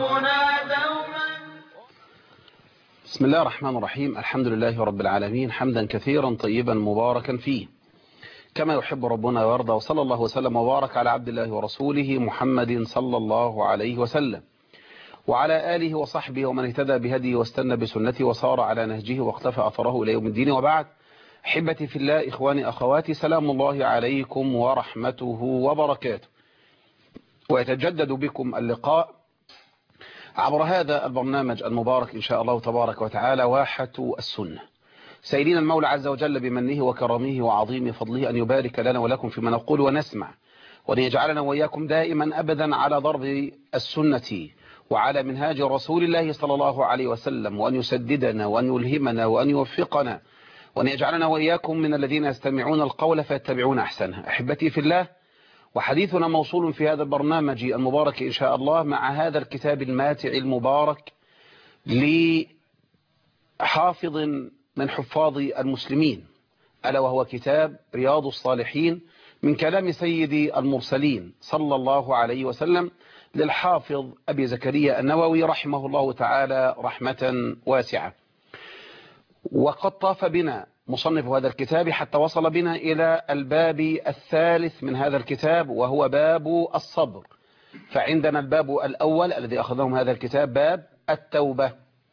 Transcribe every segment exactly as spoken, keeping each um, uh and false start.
ربنا دوما. بسم الله الرحمن الرحيم. الحمد لله رب العالمين، حمدا كثيرا طيبا مباركا فيه كما يحب ربنا ويرضى، وصلى الله وسلم وبارك على عبد الله ورسوله محمد صلى الله عليه وسلم وعلى آله وصحبه ومن اهتدى بهديه واستنى بسنته وصار على نهجه واقتفى أثره إلى يوم الدين. وبعد، أحبتي في الله، إخواني أخواتي، سلام الله عليكم ورحمته وبركاته. ويتجدد بكم اللقاء عبر هذا البرنامج المبارك إن شاء الله تبارك وتعالى، واحة السنة. سيدنا المولى عز وجل بمنه وكرمه وعظيم فضله أن يبارك لنا ولكم فيما نقول ونسمع، وأن يجعلنا وإياكم دائما أبدا على ضرب السنة وعلى منهاج رسول الله صلى الله عليه وسلم، وأن يسددنا وأن يلهمنا وأن يوفقنا، وأن يجعلنا وإياكم من الذين يستمعون القول فيتبعون أحسنه. أحبتي في الله، وحديثنا موصول في هذا البرنامج المبارك إن شاء الله مع هذا الكتاب الماتع المبارك لحافظ من حفاظ المسلمين، ألا وهو كتاب رياض الصالحين من كلام سيد المرسلين صلى الله عليه وسلم للحافظ أبي زكريا النووي رحمه الله تعالى رحمة واسعة. وقد طاف بنا مصنف هذا الكتاب حتى وصل بنا إلى الباب الثالث من هذا الكتاب، وهو باب الصبر. فعندنا الباب الأول الذي أخذهم هذا الكتاب باب التوبة،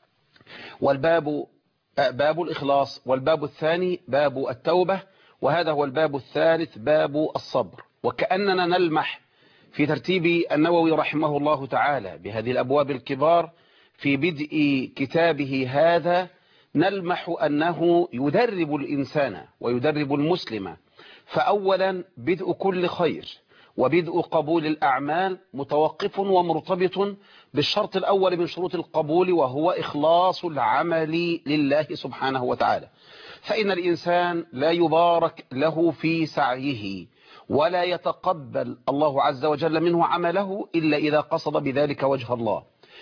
والباب باب الإخلاص، والباب الثاني باب التوبة، وهذا هو الباب الثالث باب الصبر. وكأننا نلمح في ترتيب النووي رحمه الله تعالى بهذه الأبواب الكبار في بدء كتابه هذا، نلمح أنه يدرب الإنسان ويدرب المسلم. فأولا بدء كل خير وبدء قبول الأعمال متوقف ومرتبط بالشرط الأول من شروط القبول، وهو إخلاص العمل لله سبحانه وتعالى. فإن الإنسان لا يبارك له في سعيه ولا يتقبل الله عز وجل منه عمله إلا إذا قصد بذلك وجه الله.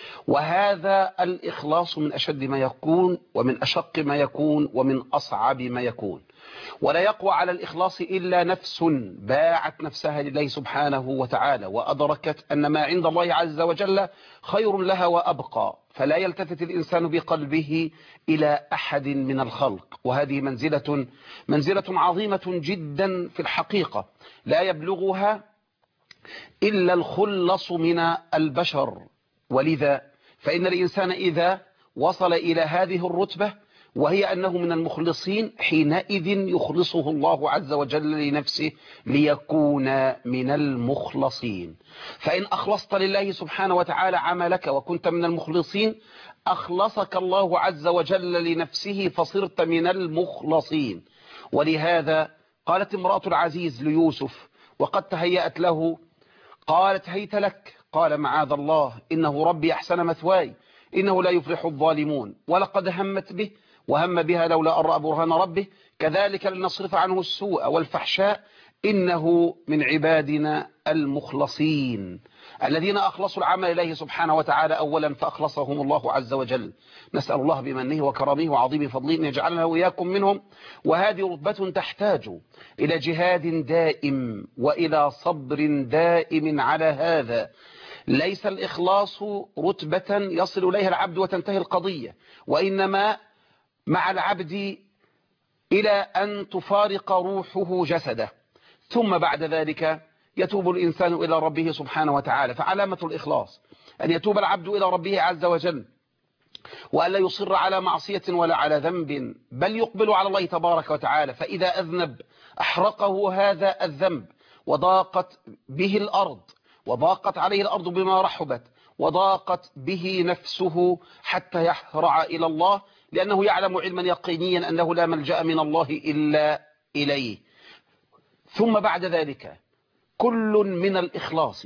وهذا الإخلاص من أشد ما يكون ومن أشق ما يكون ومن أصعب ما يكون. ولا يقوى على الإخلاص إلا نفس باعت نفسها لله سبحانه وتعالى وأدركت أن ما عند الله عز وجل خير لها وأبقى، فلا يلتفت الإنسان بقلبه إلى أحد من الخلق. وهذه منزلة منزلة عظيمة جدا في الحقيقة، لا يبلغها إلا الخلص من البشر. ولذا فإن الإنسان إذا وصل إلى هذه الرتبة وهي أنه من المخلصين، حينئذ يخلصه الله عز وجل لنفسه ليكون من المخلصين. فإن أخلصت لله سبحانه وتعالى عملك وكنت من المخلصين، أخلصك الله عز وجل لنفسه فصرت من المخلصين. ولهذا قالت امرأة العزيز ليوسف وقد تهيأت له، قالت هيت لك، قال معاذ الله إنه ربي أحسن مثواي إنه لا يفلح الظالمون، ولقد همت به وهم بها لولا أن رأى برهان ربه كذلك لنصرف عنه السوء والفحشاء إنه من عبادنا المخلصين الذين أخلصوا العمل إليه سبحانه وتعالى أولا فأخلصهم الله عز وجل. نسأل الله بمنه وكرمه وعظيم فضله أن يجعلنا وإياكم منهم. وهذه رتبة تحتاج إلى جهاد دائم وإلى صبر دائم على هذا. ليس الإخلاص رتبة يصل إليها العبد وتنتهي القضية، وإنما مع العبد إلى أن تفارق روحه جسده، ثم بعد ذلك يتوب الإنسان إلى ربه سبحانه وتعالى. فعلامة الإخلاص أن يتوب العبد إلى ربه عز وجل، وألا يصر على معصية ولا على ذنب، بل يقبل على الله تبارك وتعالى. فإذا أذنب أحرقه هذا الذنب وضاقت به الأرض، وضاقت عليه الأرض بما رحبت، وضاقت به نفسه حتى يحرع إلى الله، لأنه يعلم علما يقينيا أنه لا ملجأ من الله إلا إليه. ثم بعد ذلك كل من الإخلاص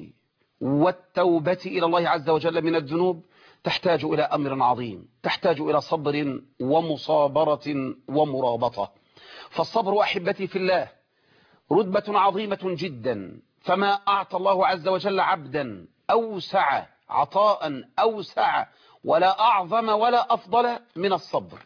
والتوبة إلى الله عز وجل من الذنوب تحتاج إلى أمر عظيم، تحتاج إلى صبر ومصابرة ومرابطة. فالصبر أحبتي في الله رتبة عظيمة جدا، فما أعطى الله عز وجل عبدا أوسع عطاء أوسع ولا أعظم ولا أفضل من الصبر.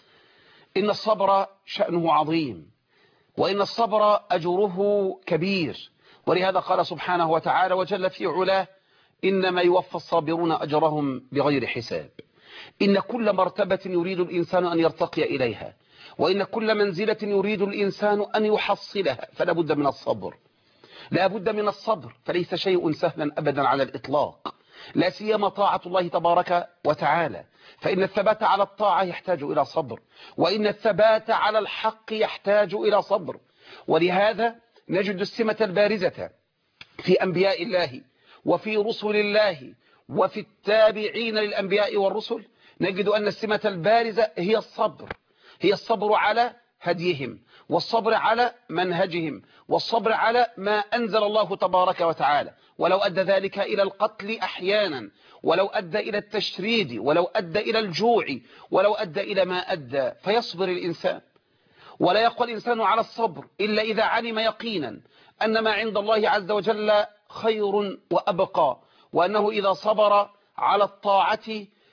إن الصبر شأنه عظيم، وإن الصبر أجره كبير. ولهذا قال سبحانه وتعالى وجل في علاه إنما يوفى الصابرون أجرهم بغير حساب. إن كل مرتبة يريد الإنسان أن يرتقي إليها، وإن كل منزلة يريد الإنسان أن يحصلها، فلا بد من الصبر. لا بد من الصبر، فليس شيء سهلا أبدا على الإطلاق، لا سيما طاعة الله تبارك وتعالى، فإن الثبات على الطاعة يحتاج إلى صبر، وإن الثبات على الحق يحتاج إلى صبر. ولهذا نجد السمة البارزة في أنبياء الله وفي رسل الله وفي التابعين للأنبياء والرسل، نجد أن السمة البارزة هي الصبر، هي الصبر على هديهم، والصبر على منهجهم، والصبر على ما أنزل الله تبارك وتعالى، ولو أدى ذلك إلى القتل أحيانا، ولو أدى إلى التشريد، ولو أدى إلى الجوع، ولو أدى إلى ما أدى، فيصبر الإنسان. ولا يقوى الإنسان على الصبر إلا إذا علم يقينا أن ما عند الله عز وجل خير وأبقى، وأنه إذا صبر على الطاعة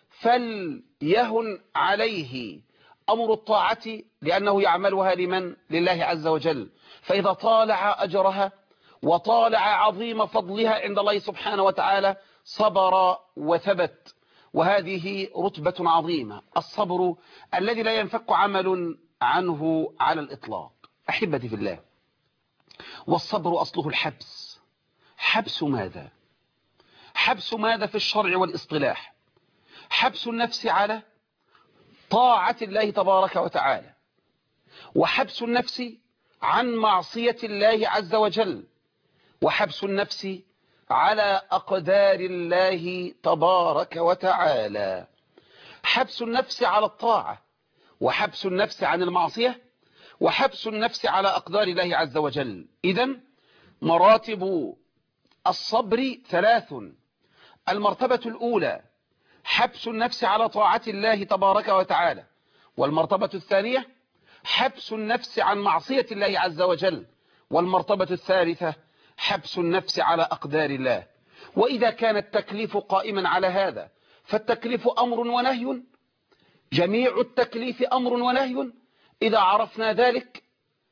فليهن عليه أمر الطاعة، لأنه يعملها لمن؟ لله عز وجل. فإذا طالع أجرها وطالع عظيم فضلها عند الله سبحانه وتعالى صبر وثبت، وهذه رتبة عظيمة، الصبر الذي لا ينفك عمل عنه على الإطلاق. أحبتي في الله، والصبر أصله الحبس. حبس ماذا؟ حبس ماذا في الشرع والاصطلاح؟ حبس النفس على طاعة الله تبارك وتعالى، وحبس النفس عن معصية الله عز وجل، وحبس النفس على أقدار الله تبارك وتعالى. حبس النفس على الطاعة، وحبس النفس عن المعصية، وحبس النفس على أقدار الله عز وجل. إذن مراتب الصبر ثلاث. المرتبة الأولى حبس النفس على طاعة الله تبارك وتعالى، والمرتبة الثانية حبس النفس عن معصية الله عز وجل، والمرتبة الثالثة حبس النفس على أقدار الله. وإذا كان التكليف قائما على هذا فالتكليف أمر ونهي، جميع التكليف أمر ونهي. إذا عرفنا ذلك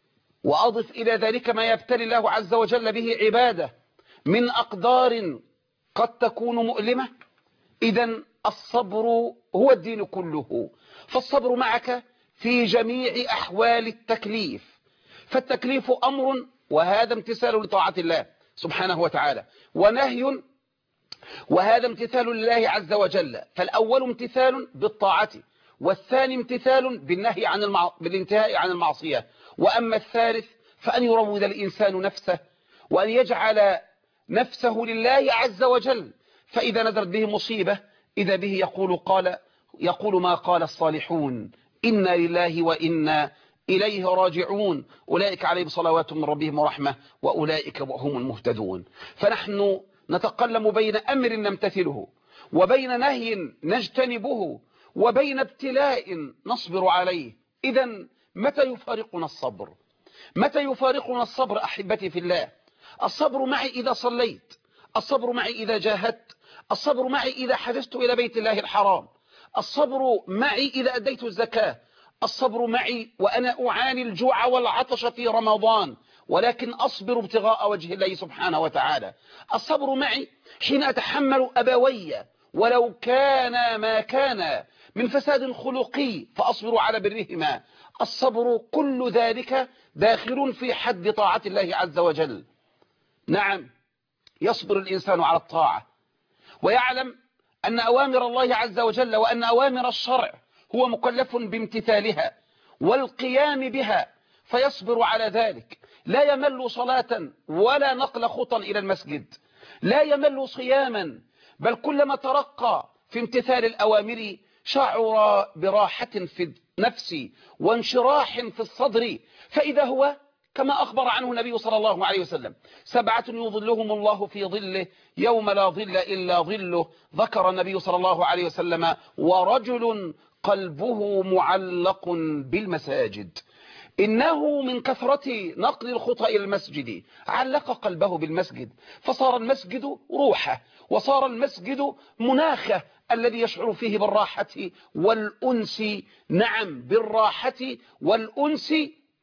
وأضف إلى ذلك ما يبتلي الله عز وجل به عباده من أقدار قد تكون مؤلمة، إذن الصبر هو الدين كله. فالصبر معك في جميع أحوال التكليف، فالتكليف أمر، وهذا امتثال لطاعة الله سبحانه وتعالى، ونهي، وهذا امتثال لله عز وجل. فالأول امتثال بالطاعة، والثاني امتثال بالنهي عن المع... بالانتهاء عن المعصية. وأما الثالث فأن يروض الإنسان نفسه وأن يجعل نفسه لله عز وجل، فإذا نزلت به مصيبة إذا به يقول قال يقول ما قال الصالحون: إنا لله وإنا إليه راجعون، أولئك عليهم صلوات من ربهم ورحمة وأولئك هم المهتدون. فنحن نتقلم بين أمر نمتثله، وبين نهي نجتنبه، وبين ابتلاء نصبر عليه. إذن متى يفارقنا الصبر؟ متى يفارقنا الصبر أحبتي في الله؟ الصبر معي إذا صليت، الصبر معي إذا جاهدت، الصبر معي إذا حدثت إلى بيت الله الحرام، الصبر معي إذا أديت الزكاة، الصبر معي وأنا أعاني الجوع والعطش في رمضان ولكن أصبر ابتغاء وجه الله سبحانه وتعالى، الصبر معي حين أتحمل أبوي ولو كان ما كان من فساد خلقي فأصبر على برهما. الصبر كل ذلك داخل في حد طاعة الله عز وجل. نعم، يصبر الإنسان على الطاعة ويعلم أن أوامر الله عز وجل وأن أوامر الشرع هو مكلف بامتثالها والقيام بها، فيصبر على ذلك. لا يمل صلاة ولا نقل خطا إلى المسجد، لا يمل صياما، بل كلما ترقى في امتثال الأوامر شعر براحة في النفس وانشراح في الصدر. فإذا هو كما أخبر عنه النبي صلى الله عليه وسلم: سبعة يظلهم الله في ظله يوم لا ظل إلا ظله. ذكر النبي صلى الله عليه وسلم: ورجل قلبه معلق بالمساجد. إنه من كثرة نقل الخطى إلى المسجد علق قلبه بالمسجد، فصار المسجد روحه، وصار المسجد مناخه الذي يشعر فيه بالراحة والأنس. نعم، بالراحة والأنس.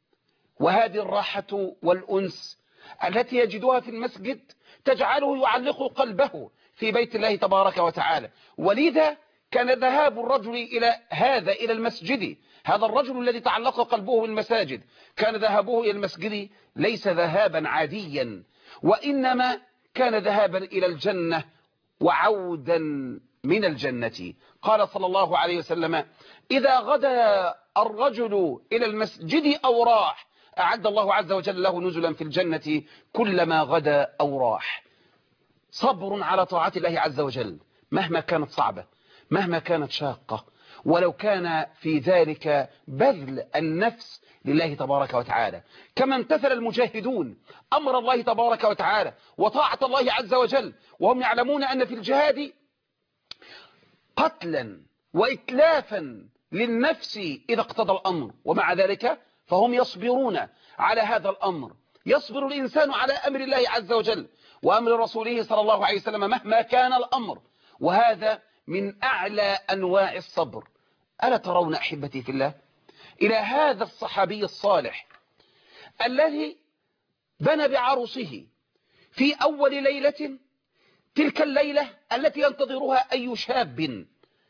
وهذه الراحة والأنس التي يجدها في المسجد تجعله يعلق قلبه في بيت الله تبارك وتعالى. ولذا كان ذهاب الرجل إلى هذا إلى المسجد، هذا الرجل الذي تعلق قلبه بالمساجد، كان ذهابه إلى المسجد ليس ذهابا عاديا، وإنما كان ذهابا إلى الجنة وعودا من الجنة. قال صلى الله عليه وسلم: إذا غدا الرجل إلى المسجد أو راح أعد الله عز وجل له نزلا في الجنة كلما غدا أو راح. صبر على طاعة الله عز وجل مهما كانت صعبة، مهما كانت شاقة، ولو كان في ذلك بذل النفس لله تبارك وتعالى، كما امتثل المجاهدون أمر الله تبارك وتعالى وطاعة الله عز وجل وهم يعلمون أن في الجهاد قتلا وإتلافا للنفس إذا اقتضى الأمر، ومع ذلك فهم يصبرون على هذا الأمر. يصبر الإنسان على أمر الله عز وجل وأمر رسوله صلى الله عليه وسلم مهما كان الأمر، وهذا من أعلى أنواع الصبر. ألا ترون أحبتي في الله إلى هذا الصحابي الصالح الذي بنى بعروسه في أول ليلة، تلك الليلة التي ينتظرها أي شاب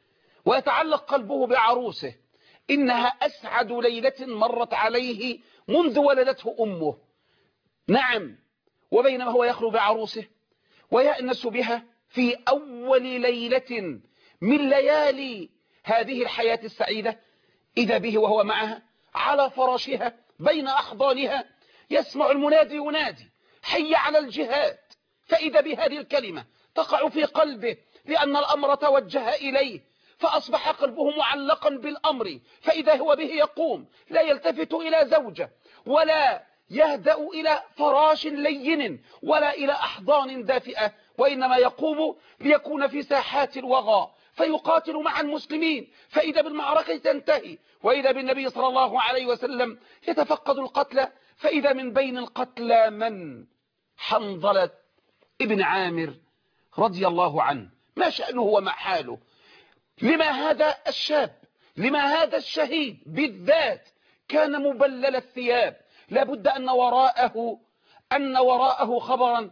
ويتعلق قلبه بعروسه، إنها أسعد ليلة مرت عليه منذ ولدته أمه. نعم، وبينما هو يخلو بعروسه ويأنس بها في أول ليلة من ليالي هذه الحياة السعيدة، إذا به وهو معها على فراشها بين أحضانها يسمع المنادي ينادي: حي على الجهاد. فإذا بهذه الكلمة تقع في قلبه لأن الأمر توجه إليه، فأصبح قلبه معلقا بالأمر، فإذا هو به يقوم لا يلتفت إلى زوجة ولا يهدأ إلى فراش لين ولا إلى أحضان دافئة، وإنما يقوم ليكون في ساحات الوغى فيقاتل مع المسلمين، فإذا بالمعركة تنتهي وإذا بالنبي صلى الله عليه وسلم يتفقد القتلى، فإذا من بين القتلى من؟ حنظلة ابن عامر رضي الله عنه. ما شأنه وما حاله؟ لما هذا الشاب، لما هذا الشهيد بالذات كان مبلل الثياب؟ لابد أن وراءه أن وراءه خبرا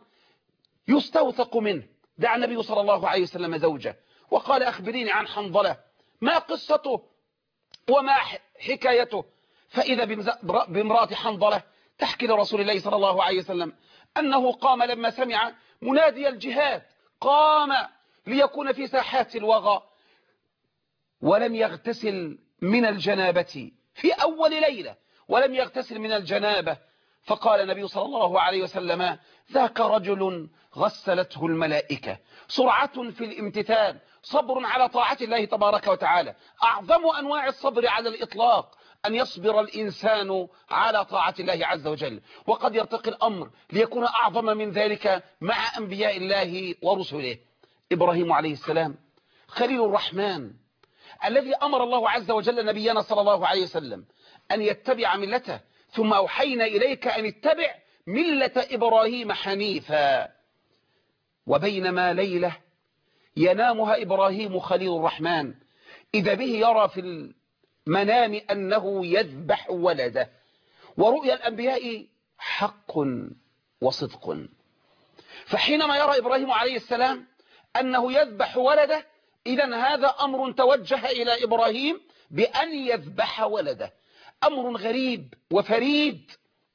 يستوثق منه. دعا النبي صلى الله عليه وسلم زوجه وقال: أخبريني عن حنظلة، ما قصته وما حكايته؟ فإذا بامرأة حنظلة تحكي لرسول الله صلى الله عليه وسلم أنه قام لما سمع منادي الجهاد، قام ليكون في ساحات الوغى ولم يغتسل من الجنابة في أول ليلة، ولم يغتسل من الجنابة. فقال النبي صلى الله عليه وسلم: ذاك رجل غسلته الملائكة. سرعة في الامتثال، صبر على طاعة الله تبارك وتعالى. أعظم أنواع الصبر على الإطلاق أن يصبر الإنسان على طاعة الله عز وجل، وقد يرتقي الأمر ليكون أعظم من ذلك مع أنبياء الله ورسله. إبراهيم عليه السلام خليل الرحمن الذي أمر الله عز وجل نبينا صلى الله عليه وسلم أن يتبع ملته، ثم أوحينا إليك أن اتبع ملة إبراهيم حنيفا. وبينما ليلة ينامها إبراهيم خليل الرحمن إذا به يرى في المنام أنه يذبح ولده، ورؤيا الأنبياء حق وصدق. فحينما يرى إبراهيم عليه السلام أنه يذبح ولده، إذن هذا أمر توجه إلى إبراهيم بأن يذبح ولده. أمر غريب وفريد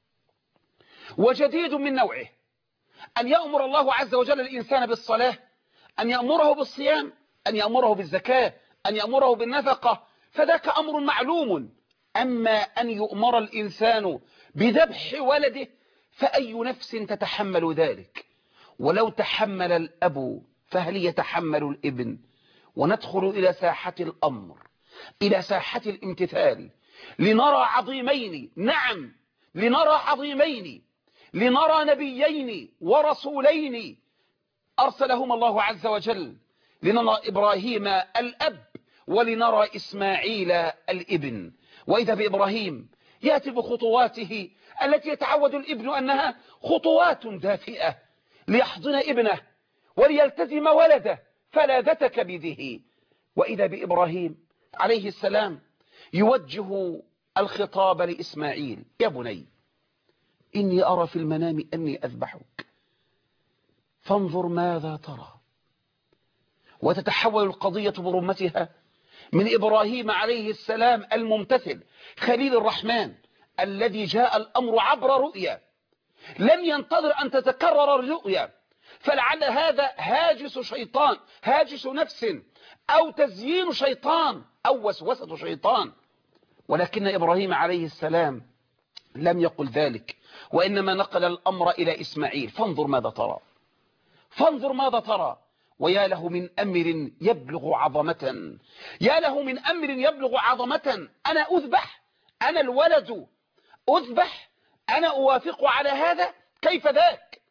وجديد من نوعه، أن يأمر الله عز وجل الإنسان بالصلاة، أن يأمره بالصيام، أن يأمره بالزكاة، أن يأمره بالنفقة، فذاك أمر معلوم. أما أن يؤمر الإنسان بذبح ولده فأي نفس تتحمل ذلك؟ ولو تحمل الأب فهل يتحمل الابن؟ وندخل إلى ساحة الأمر، إلى ساحة الامتثال، لنرى عظيمين، نعم لنرى عظيمين، لنرى نبيين ورسولين أرسلهما الله عز وجل، لنرى إبراهيم الأب ولنرى إسماعيل الابن. وإذا بإبراهيم يأتي بخطواته التي يتعود الابن أنها خطوات دافئة ليحضن ابنه وليلتزم ولده فلاذة كبده. وإذا بإبراهيم عليه السلام يوجه الخطاب لإسماعيل: يا بني إني أرى في المنام أني أذبحك فانظر ماذا ترى. وتتحول القضية برمتها من إبراهيم عليه السلام الممتثل خليل الرحمن الذي جاء الأمر عبر رؤيا، لم ينتظر أن تتكرر الرؤيا، فلعل هذا هاجس شيطان، هاجس نفس، أو تزيين شيطان، أو وسوسة شيطان. ولكن إبراهيم عليه السلام لم يقل ذلك، وإنما نقل الأمر إلى إسماعيل. فانظر ماذا ترى، فانظر ماذا ترى. ويا له من أمر يبلغ عظمة، يا له من أمر يبلغ عظمة. أنا أذبح، أنا الولد أذبح، أنا أوافق على هذا، كيف ذاك؟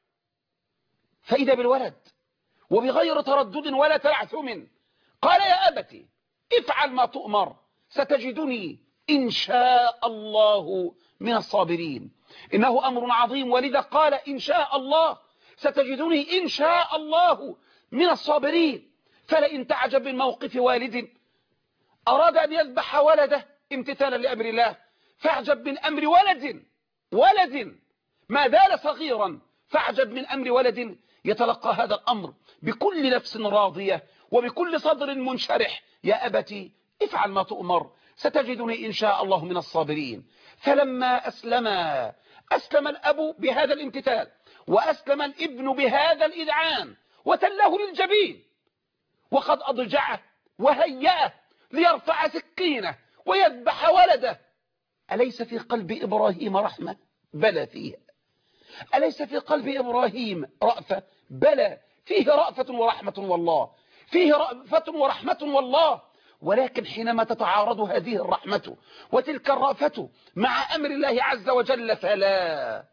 فإذا بالولد وبغير تردد ولا تلعثم قال يا أبت افعل ما تؤمر ستجدني إن شاء الله من الصابرين. إنه أمر عظيم، ولذا قال إن شاء الله ستجدني إن شاء الله من الصابرين. فلئن تعجب من موقف والد أراد أن يذبح ولده امتثالا لأمر الله، فاعجب من أمر ولد ولد ما زال صغيرا، فاعجب من أمر ولد يتلقى هذا الأمر بكل نفس راضية وبكل صدر منشرح. يا أبتي افعل ما تؤمر ستجدني إن شاء الله من الصابرين. فلما أسلم أسلم الأب بهذا الامتثال، وأسلم الابن بهذا الإذعان، وتله للجبين، وقد أضجعه وهيأه ليرفع سكينه ويذبح ولده. أليس في قلب إبراهيم رحمة؟ بلى فيها. أليس في قلب إبراهيم رأفة؟ بلى فيه رأفة ورحمة والله، فيه رأفة ورحمة والله. ولكن حينما تتعارض هذه الرحمة وتلك الرأفة مع أمر الله عز وجل فلا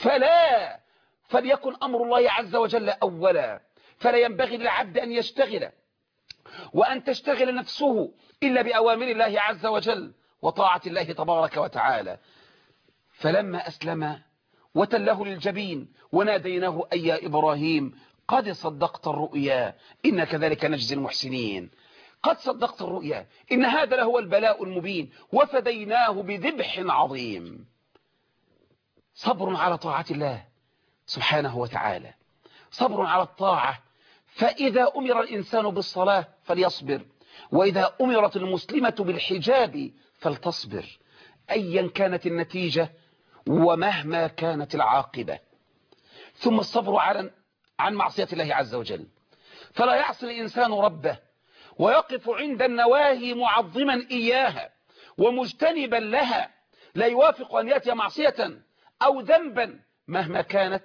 فلا فليكن أمر الله عز وجل أولا. فلا ينبغي للعبد أن يشتغل وأن تشتغل نفسه إلا بأوامر الله عز وجل وطاعة الله تبارك وتعالى. فلما أسلم وتله للجبين وناديناه أي يا إبراهيم قد صدقت الرؤيا إن كذلك نجزي المحسنين. قد صدقت الرؤيا، إن هذا لهو البلاء المبين، وفديناه بذبح عظيم. صبر على طاعة الله سبحانه وتعالى، صبر على الطاعة. فإذا أمر الإنسان بالصلاة فليصبر، وإذا أمرت المسلمة بالحجاب فلتصبر، أيا كانت النتيجة ومهما كانت العاقبة. ثم الصبر عن عن معصية الله عز وجل، فلا يعصي الإنسان ربه ويقف عند النواهي معظما إياها ومجتنبا لها، لا يوافق أن يأتي معصية أو ذنبا مهما كانت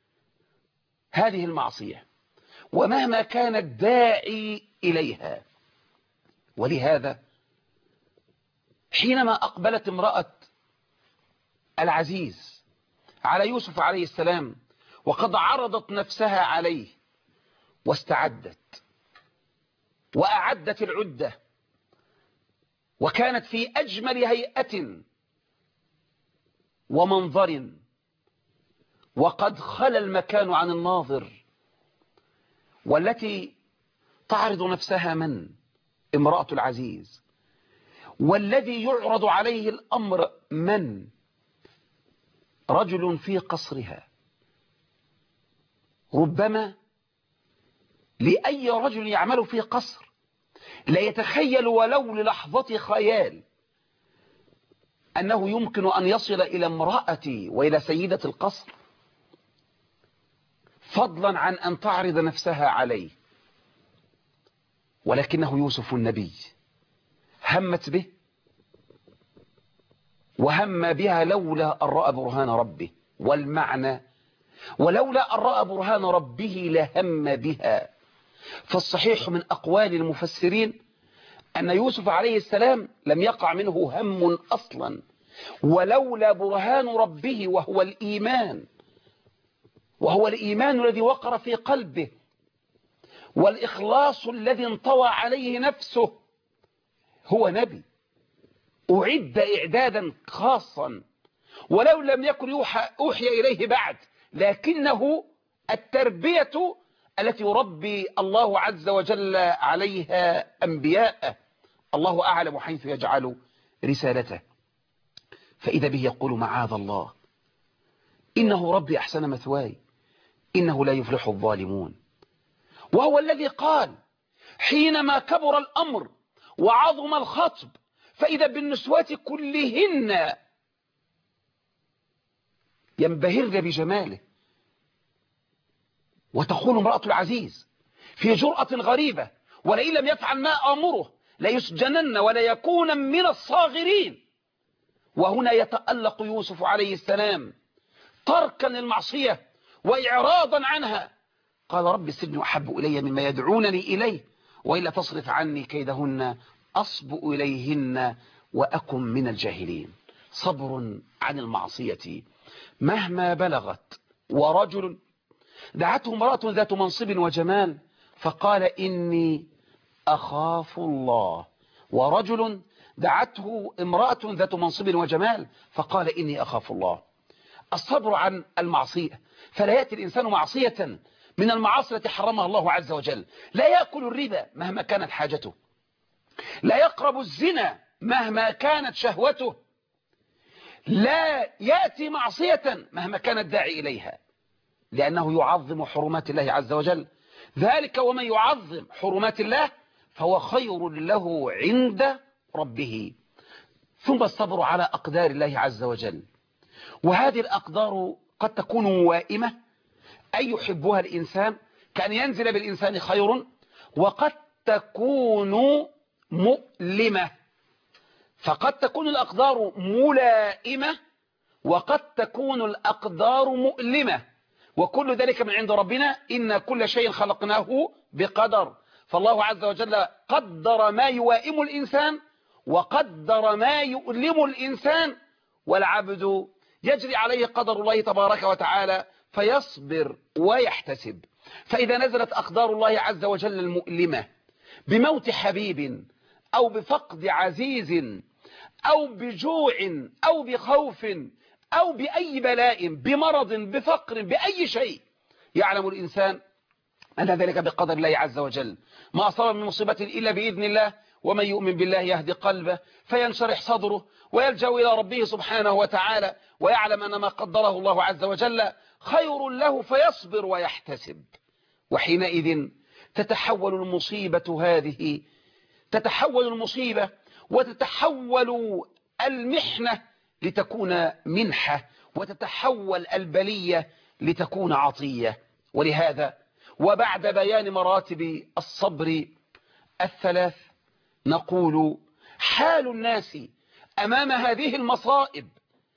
هذه المعصية ومهما كان الداعي إليها. ولهذا حينما أقبلت امرأة العزيز على يوسف عليه السلام وقد عرضت نفسها عليه واستعدت وأعدت العدة وكانت في أجمل هيئة ومنظر، وقد خلى المكان عن الناظر، والتي تعرض نفسها من امرأة العزيز، والذي يعرض عليه الأمر من رجل في قصرها. ربما لأي رجل يعمل في قصر لا يتخيل ولو للحظة خيال أنه يمكن أن يصل إلى امرأة وإلى سيدة القصر، فضلا عن أن تعرض نفسها عليه. ولكنه يوسف النبي همت به وهم بها لولا أن رأى برهان ربه. والمعنى ولولا أن رأى برهان ربه لهم بها. فالصحيح من أقوال المفسرين أن يوسف عليه السلام لم يقع منه هم أصلا، ولولا برهان ربه وهو الإيمان، وهو الإيمان الذي وقر في قلبه، والإخلاص الذي انطوى عليه نفسه. هو نبي أعد إعدادا خاصا، ولو لم يكن يوحى أوحي إليه بعد، لكنه التربية التي يربي الله عز وجل عليها أنبياءه، الله أعلم حيث يجعل رسالته. فإذا به يقول معاذ الله إنه ربي أحسن مثواي إنه لا يفلح الظالمون. وهو الذي قال حينما كبر الأمر وعظم الخطب فإذا بالنسوات كلهن ينبهرن بجماله، وتقول امرأة العزيز في جرأة غريبة: ولئن لم يفعل ما آمره ليسجنن ولا يكون من الصاغرين. وهنا يتألق يوسف عليه السلام تركا للمعصية وإعراضا عنها، قال: رب السجن أحب إلي مما يدعونني إليه وإلا تصرف عني كيدهن أصب إليهن وأكن من الجاهلين. صبر عن المعصية مهما بلغت. ورجل دعته امرأة ذات منصب وجمال فقال: إني أخاف الله. ورجل دعته امرأة ذات منصب وجمال فقال: إني أخاف الله. الصبر عن المعصية، فلا يأتي الإنسان معصية من المعاصي التي حرمها الله عز وجل. لا يأكل الربا مهما كانت حاجته، لا يقرب الزنا مهما كانت شهوته، لا يأتي معصية مهما كان الداعي إليها، لأنه يعظم حرمات الله عز وجل. ذلك ومن يعظم حرمات الله فهو خير له عند ربه. ثم الصبر على أقدار الله عز وجل، وهذه الأقدار قد تكون موائمة أي يحبها الإنسان كأن ينزل بالإنسان خير، وقد تكون مؤلمة. فقد تكون الأقدار ملائمة وقد تكون الأقدار مؤلمة، وكل ذلك من عند ربنا. إن كل شيء خلقناه بقدر، فالله عز وجل قدر ما يوائم الإنسان وقدر ما يؤلم الإنسان، والعبد يجري عليه قدر الله تبارك وتعالى فيصبر ويحتسب. فإذا نزلت أقدار الله عز وجل المؤلمة بموت حبيب أو بفقد عزيز أو بجوع أو بخوف أو بأي بلاء، بمرض، بفقر، بأي شيء، يعلم الإنسان أن ذلك بقدر الله عز وجل. ما أصاب من مصيبة إلا بإذن الله، ومن يؤمن بالله يهدي قلبه فينشرح صدره ويلجأ إلى ربه سبحانه وتعالى، ويعلم أن ما قدره الله عز وجل خير له فيصبر ويحتسب. وحينئذ تتحول المصيبة هذه، تتحول المصيبة وتتحول المحنة لتكون منحة، وتتحول البلية لتكون عطية. ولهذا وبعد بيان مراتب الصبر الثلاث نقول: حال الناس أمام هذه المصائب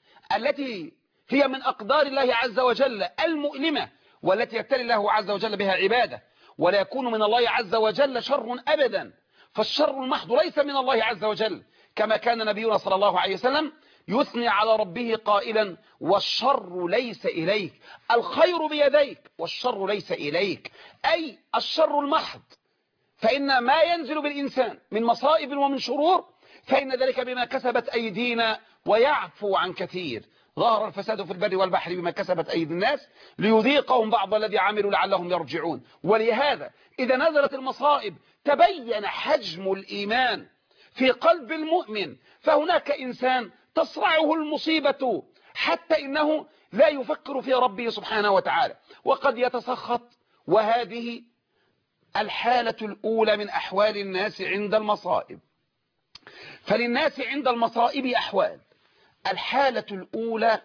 التي هي من أقدار الله عز وجل المؤلمة، والتي يبتلي الله عز وجل بها عباده، ولا يكون من الله عز وجل شر أبدا، فالشر المحض ليس من الله عز وجل، كما كان نبينا صلى الله عليه وسلم يثني على ربه قائلا: والشر ليس إليك، الخير بيديك والشر ليس إليك، أي الشر المحض. فإن ما ينزل بالإنسان من مصائب ومن شرور فإن ذلك بما كسبت أيدينا ويعفو عن كثير. ظهر الفساد في البر والبحر بما كسبت أيدي الناس ليذيقهم بعض الذي عملوا لعلهم يرجعون. ولهذا إذا نزلت المصائب تبين حجم الإيمان في قلب المؤمن، فهناك إنسان تصرعه المصيبة حتى إنه لا يفكر في ربه سبحانه وتعالى، وقد يتسخط. وهذه الحالة الأولى من أحوال الناس عند المصائب. فللناس عند المصائب أحوال: الحالة الأولى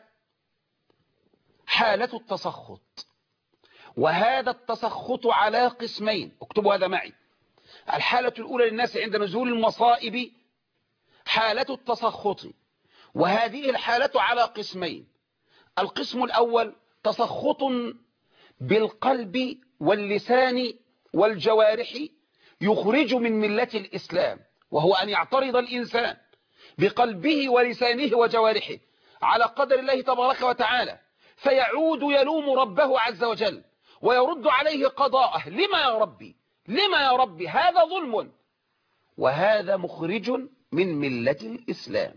حالة التسخط، وهذا التسخط على قسمين، اكتبوا هذا معي. الحالة الأولى للناس عند نزول المصائب حالة التسخط، وهذه الحالة على قسمين. القسم الأول تسخط بالقلب واللسان والجوارح يخرج من ملة الإسلام، وهو أن يعترض الإنسان بقلبه ولسانه وجوارحه على قدر الله تبارك وتعالى، فيعود يلوم ربه عز وجل ويرد عليه قضاءه: لما يا ربي، لما يا ربي، هذا ظلم، وهذا مخرج من ملة الإسلام.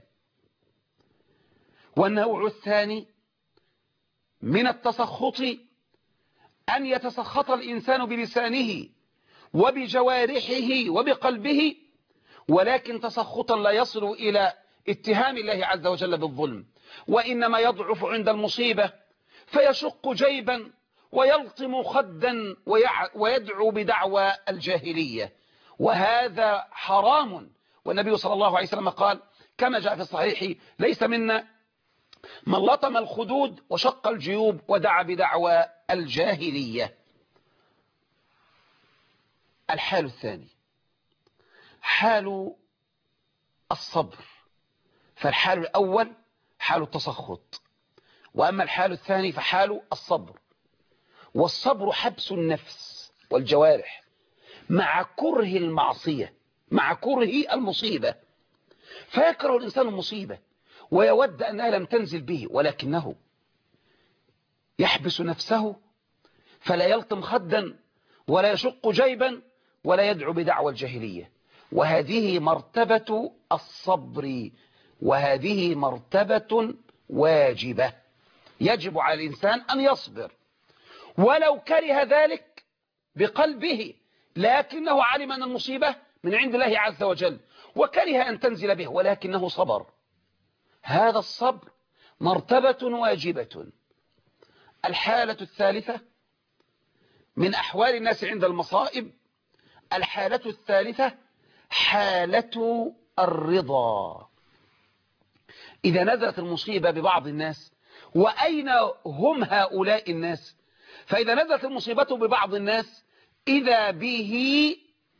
والنوع الثاني من التسخط أن يتسخط الإنسان بلسانه وبجوارحه وبقلبه، ولكن تسخطا لا يصل إلى اتهام الله عز وجل بالظلم، وإنما يضعف عند المصيبة فيشق جيبا ويلطم خدا ويدعو بدعوى الجاهلية، وهذا حرام. والنبي صلى الله عليه وسلم قال كما جاء في الصحيح ليس منا من لطم الخدود وشق الجيوب ودعا بدعوى الجاهلية. الحال الثاني حال الصبر. فالحال الأول حال التسخط، وأما الحال الثاني فحال الصبر. والصبر حبس النفس والجوارح مع كره المعصية، مع كره المصيبة. فيكره الإنسان المصيبة ويود أنها لم تنزل به، ولكنه يحبس نفسه فلا يلطم خدا ولا يشق جيبا ولا يدعو بدعوى الجاهلية. وهذه مرتبة الصبر، وهذه مرتبة واجبة. يجب على الإنسان أن يصبر ولو كره ذلك بقلبه، لكنه علم أن المصيبة من عند الله عز وجل وكره أن تنزل به، ولكنه صبر. هذا الصبر مرتبة واجبة. الحالة الثالثة من أحوال الناس عند المصائب، الحالة الثالثة حالة الرضا. إذا نزلت المصيبة ببعض الناس، وأين هم هؤلاء الناس؟ فإذا نزلت المصيبة ببعض الناس إذا به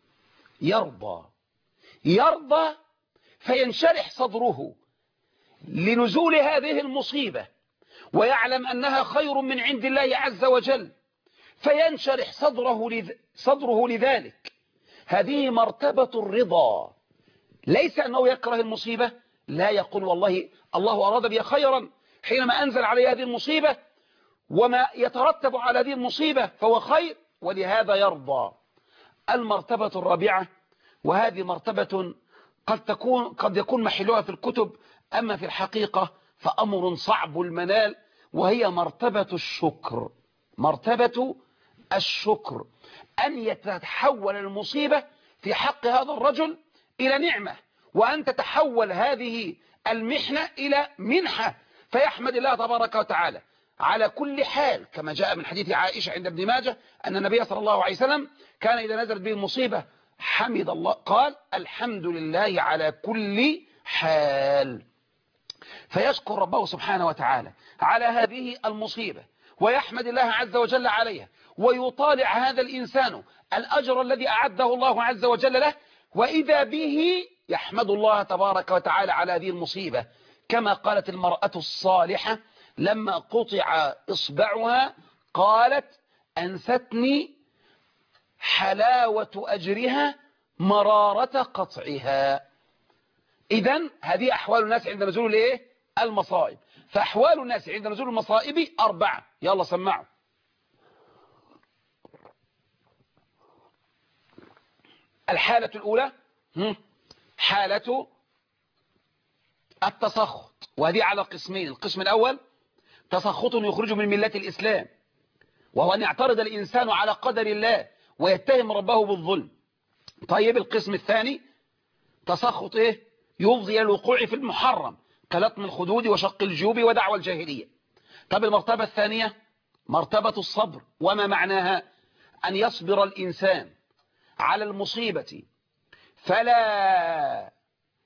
يرضى، يرضى فينشرح صدره لنزول هذه المصيبة، ويعلم أنها خير من عند الله عز وجل، فينشرح صدره لذ... صدره لذلك. هذه مرتبة الرضا. ليس أنه يكره المصيبة، لا، يقول والله الله أراد بي خيرا حينما أنزل علي هذه المصيبة، وما يترتب على هذه المصيبة فهو خير، ولهذا يرضى. المرتبة الرابعة، وهذه مرتبة قد تكون قد يكون محلها في الكتب، أما في الحقيقة فأمر صعب المنال، وهي مرتبة الشكر. مرتبة الشكر أن يتحول المصيبة في حق هذا الرجل إلى نعمة، وأن تتحول هذه المحنة إلى منحة، فيحمد الله تبارك وتعالى على كل حال، كما جاء من حديث عائشة عند ابن ماجه أن النبي صلى الله عليه وسلم كان إذا نزلت به المصيبة حمد الله، قال الحمد لله على كل حال. فيشكر ربه سبحانه وتعالى على هذه المصيبة ويحمد الله عز وجل عليها، ويطالع هذا الإنسان الأجر الذي أعده الله عز وجل له، وإذا به يحمد الله تبارك وتعالى على هذه المصيبة. كما قالت المرأة الصالحة لما قطع إصبعها قالت أنستني حلاوة أجرها مرارة قطعها. إذن هذه أحوال الناس عند نزول الإيه؟ المصائب. فأحوال الناس عند نزول المصائب أربعة. يلا سمعوا. الحالة الأولى حالة التسخط، وهذه على قسمين. القسم الأول تسخط يخرج من ملة الإسلام، وهو أن يعترض الإنسان على قدر الله ويتهم ربه بالظلم. طيب القسم الثاني تسخط إيه؟ يفضي إلى الوقوع في المحرم كلطم الخدود وشق الجيوب ودعوى الجاهلية. طب المرتبة الثانية مرتبة الصبر، وما معناها؟ أن يصبر الإنسان على المصيبة فلا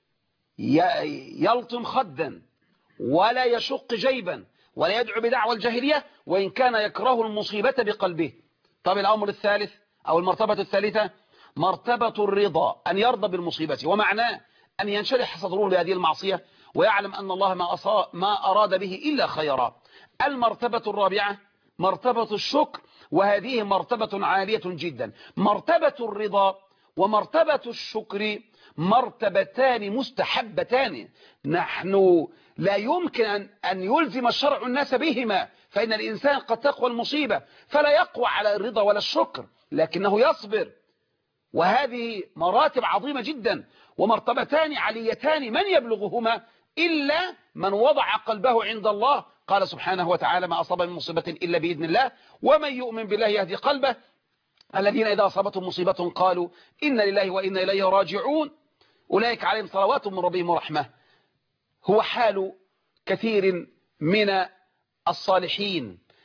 يلطم خدا ولا يشق جيبا ولا يدعو بدعوى الجاهلية، وإن كان يكره المصيبة بقلبه. طب الأمر الثالث أو المرتبة الثالثة مرتبة الرضا، أن يرضى بالمصيبة، ومعناه أن ينشرح صدره لهذه المعصية ويعلم أن الله ما, ما أراد به إلا خيرا. المرتبة الرابعة مرتبة الشكر، وهذه مرتبة عالية جدا. مرتبة الرضا ومرتبة الشكر مرتبتان مستحبتان، نحن لا يمكن أن, أن يلزم الشرع الناس بهما، فإن الإنسان قد تقوى المصيبة فلا يقوى على الرضا ولا الشكر، لكنه يصبر، وهذه مراتب عظيمة جدا ومرتبتان عليتان من يبلغهما إلا من وضع قلبه عند الله. قال سبحانه وتعالى ما أصاب من مصيبة إلا بإذن الله ومن يؤمن بالله يهدي قلبه الذين إذا أصابتهم مصيبة قالوا إن لله وإنا إليه راجعون أولئك عليهم صلوات من ربهم ورحمة. هو حال كثير من الصالحين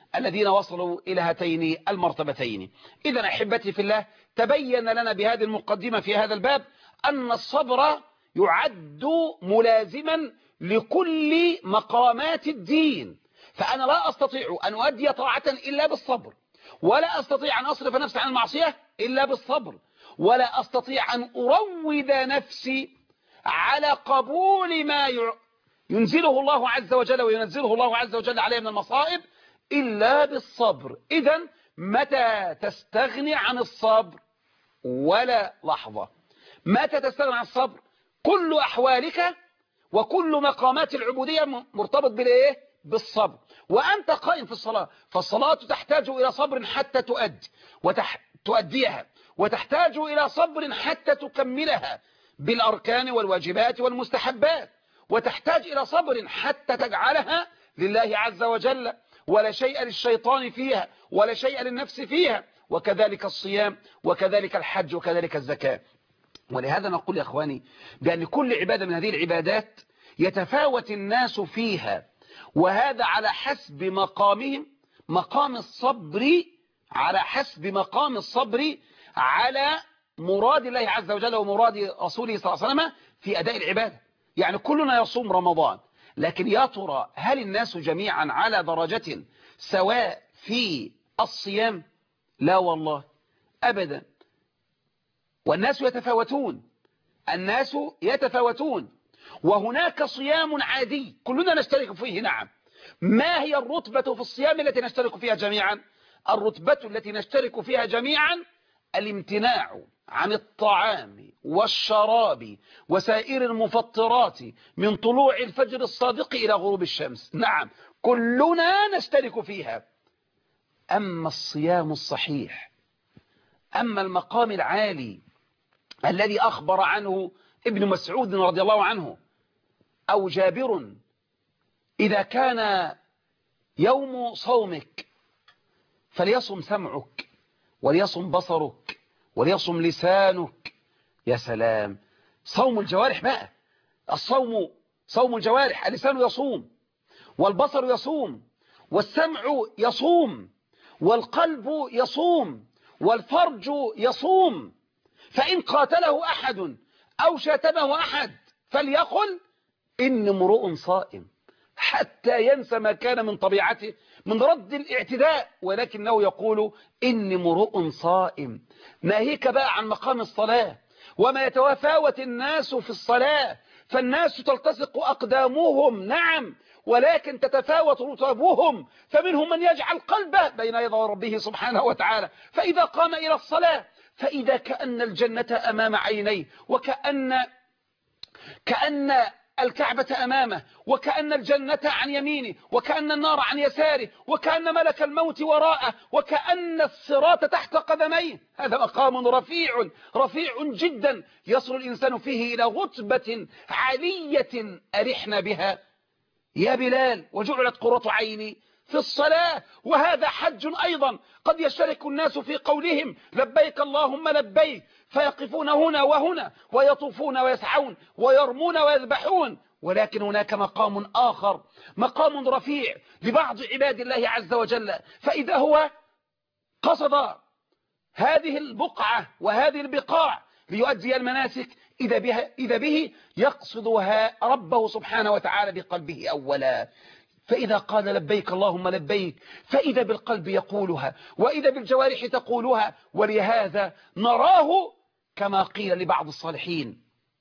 الذين وصلوا إلى هاتين المرتبتين. إذن أحبتي في الله، تبين لنا بهذه المقدمة في هذا الباب أن الصبر يعد ملازما لكل مقامات الدين، فأنا لا أستطيع أن أؤدي طاعة إلا بالصبر، ولا أستطيع أن أصرف نفسي عن المعصية إلا بالصبر، ولا أستطيع أن أروض نفسي على قبول ما ينزله الله عز وجل وينزله الله عز وجل عليه من المصائب إلا بالصبر. إذن متى تستغني عن الصبر؟ ولا لحظة. متى تستغني عن الصبر؟ كل أحوالك وكل مقامات العبودية مرتبط بالإيه؟ بالصبر. وأنت قائم في الصلاة، فالصلاة تحتاج إلى صبر حتى تؤدي وتح... تؤديها، وتحتاج إلى صبر حتى تكملها بالأركان والواجبات والمستحبات، وتحتاج إلى صبر حتى تجعلها لله عز وجل، ولا شيء للشيطان فيها ولا شيء للنفس فيها. وكذلك الصيام، وكذلك الحج، وكذلك الزكاة. ولهذا نقول يا أخواني بأن كل عبادة من هذه العبادات يتفاوت الناس فيها، وهذا على حسب مقامهم، مقام الصبر، على حسب مقام الصبر على مراد الله عز وجل ومراد رسوله صلى الله عليه وسلم في أداء العبادة. يعني كلنا يصوم رمضان، لكن يا ترى هل الناس جميعا على درجة سواء في الصيام؟ لا والله أبدا، والناس يتفاوتون، الناس يتفاوتون. وهناك صيام عادي كلنا نشترك فيه، نعم. ما هي الرتبة في الصيام التي نشترك فيها جميعا؟ الرتبة التي نشترك فيها جميعا الامتناع عن الطعام والشراب وسائر المفطرات من طلوع الفجر الصادق إلى غروب الشمس، نعم كلنا نشترك فيها. أما الصيام الصحيح، أما المقام العالي الذي أخبر عنه ابن مسعود رضي الله عنه أو جابر: إذا كان يوم صومك فليصم سمعك وليصم بصرك وليصم لسانك. يا سلام، صوم الجوارح بقى، الصوم صوم الجوارح، اللسان يصوم والبصر يصوم والسمع يصوم والقلب يصوم والفرج يصوم. فإن قاتله أحد أو شاتمه أحد فليقل إن امرؤ صائم، حتى ينسى ما كان من طبيعته من رد الاعتداء، ولكنه يقول إن امرؤ صائم. ناهيك بقى عن مقام الصلاة وما يتفاوت الناس في الصلاة، فالناس تلتصق أقدامهم، نعم، ولكن تتفاوت رتبهم، فمنهم من يجعل قلبه بين يدي ربه سبحانه وتعالى، فإذا قام إلى الصلاة فإذا كأن الجنة أمام عينيه، وكأن كأن الكعبة أمامه، وكأن الجنة عن يمينه، وكأن النار عن يساره، وكأن ملك الموت وراءه، وكأن الصراط تحت قدميه. هذا مقام رفيع رفيع جدا يصل الإنسان فيه إلى رتبة عالية أرحنا بها يا بلال، وجعلت قرة عيني في الصلاة. وهذا حج أيضا، قد يشترك الناس في قولهم لبيك اللهم لبيك، فيقفون هنا وهنا ويطوفون ويسعون ويرمون ويذبحون، ولكن هناك مقام آخر، مقام رفيع لبعض عباد الله عز وجل، فإذا هو قصد هذه البقعة وهذه البقاع ليؤدي المناسك، إذا, بها إذا به يقصدها ربه سبحانه وتعالى بقلبه أولا. فإذا قال لبيك اللهم لبيك فإذا بالقلب يقولها وإذا بالجوارح تقولها. ولهذا نراه كما قيل لبعض الصالحين: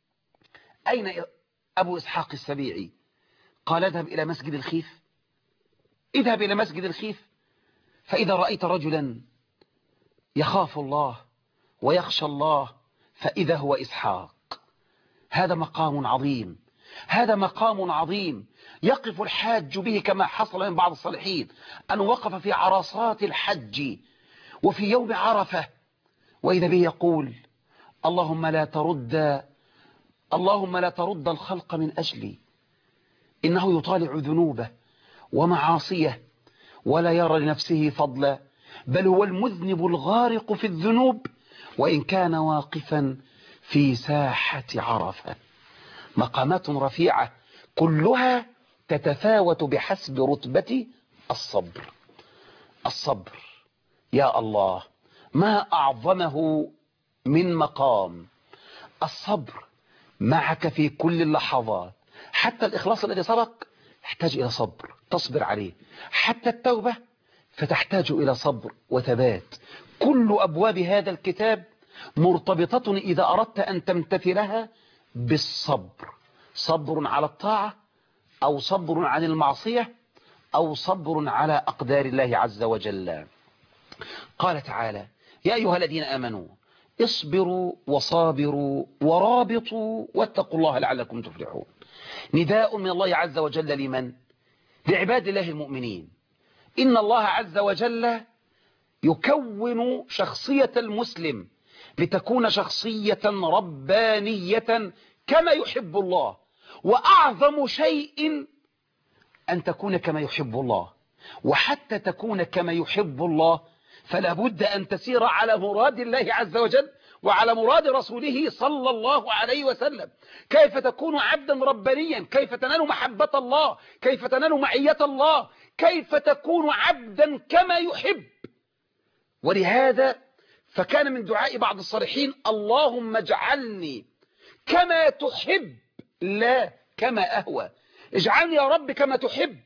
أين أبو إسحاق السبيعي؟ قال: اذهب إلى مسجد الخيف، اذهب إلى مسجد الخيف، فإذا رأيت رجلا يخاف الله ويخشى الله فإذا هو إسحاق. هذا مقام عظيم، هذا مقام عظيم يقف الحاج به، كما حصل من بعض الصالحين أن وقف في عرصات الحج وفي يوم عرفة، وإذا به يقول: اللهم لا ترد اللهم لا ترد الخلق من أجلي، إنه يطالع ذنوبه ومعاصيه ولا يرى لنفسه فضلا، بل هو المذنب الغارق في الذنوب وإن كان واقفا في ساحة عرفة. مقامات رفيعة كلها تتفاوت بحسب رتبة الصبر. الصبر. يا الله، ما أعظمه من مقام الصبر معك في كل اللحظات. حتى الإخلاص الذي سبق يحتاج إلى صبر تصبر عليه، حتى التوبة فتحتاج إلى صبر وثبات. كل أبواب هذا الكتاب مرتبطة إذا أردت أن تمتثلها بالصبر، صبر على الطاعة أو صبر عن المعصية أو صبر على أقدار الله عز وجل. قال تعالى: يا أيها الذين آمنوا اصبروا وصابروا ورابطوا واتقوا الله لعلكم تفلحون. نداء من الله عز وجل لمن؟ لعباد الله المؤمنين. إن الله عز وجل يكون شخصية المسلم لتكون شخصية ربانية كما يحب الله، وأعظم شيء أن تكون كما يحب الله. وحتى تكون كما يحب الله فلا بد أن تسير على مراد الله عز وجل وعلى مراد رسوله صلى الله عليه وسلم. كيف تكون عبدا ربانيا؟ كيف تنال محبة الله؟ كيف تنال معية الله؟ كيف تكون عبدا كما يحب؟ ولهذا فكان من دعاء بعض الصالحين: اللهم اجعلني كما تحب لا كما أهوى. اجعلني يا رب كما تحب،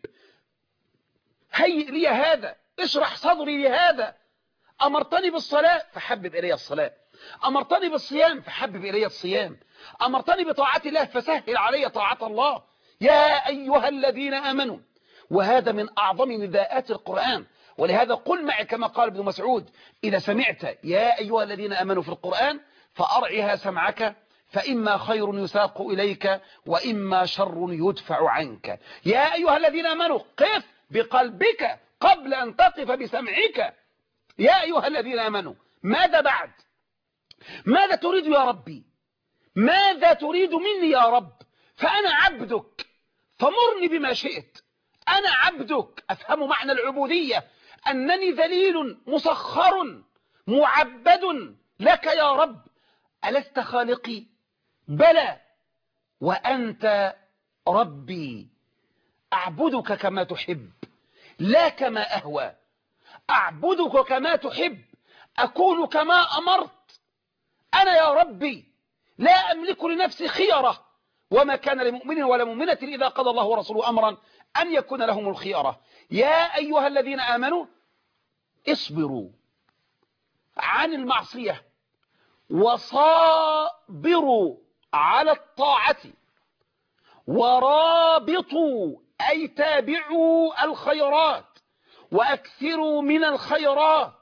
هيئ لي هذا، اشرح صدري لهذا. أمرتني بالصلاة فحبب إلي الصلاة، أمرتني بالصيام فحبب إلي الصيام، أمرتني بطاعة الله فسهل علي طاعة الله. يا أيها الذين آمنوا. وهذا من أعظم نداءات القرآن. ولهذا قل معي كما قال ابن مسعود: إذا سمعت يا أيها الذين آمنوا في القرآن فأرعها سمعك، فإما خير يساق إليك وإما شر يدفع عنك. يا أيها الذين آمنوا قف بقلبك قبل أن تقف بسمعك. يا أيها الذين آمنوا. ماذا بعد؟ ماذا تريد يا ربي؟ ماذا تريد مني يا رب؟ فأنا عبدك فمرني بما شئت. أنا عبدك. أفهم معنى العبودية، أنني ذليل مسخر معبد لك يا رب. ألست خالقي؟ بلى، وأنت ربي. أعبدك كما تحب لا كما أهوى. أعبدك كما تحب، أكون كما أمرت. أنا يا ربي لا أملك لنفسي خيرة، وما كان لمؤمن ولا مؤمنة إذا قضى الله ورسوله أمرا أن يكون لهم الخيرة. يا أيها الذين آمنوا اصبروا عن المعصية وصابروا على الطاعة ورابطوا أي تابعوا الخيرات وأكثروا من الخيرات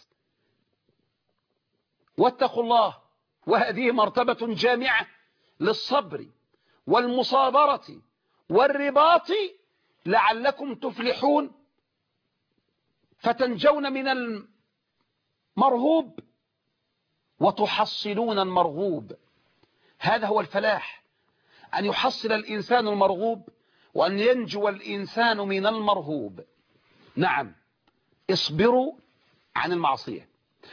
واتقوا الله. وهذه مرتبة جامعة للصبر والمصابرة والرباط لعلكم تفلحون فتنجون من المرهوب وتحصلون المرغوب. هذا هو الفلاح، أن يحصل الإنسان المرغوب وأن ينجو الإنسان من المرهوب. نعم، اصبروا عن المعصية،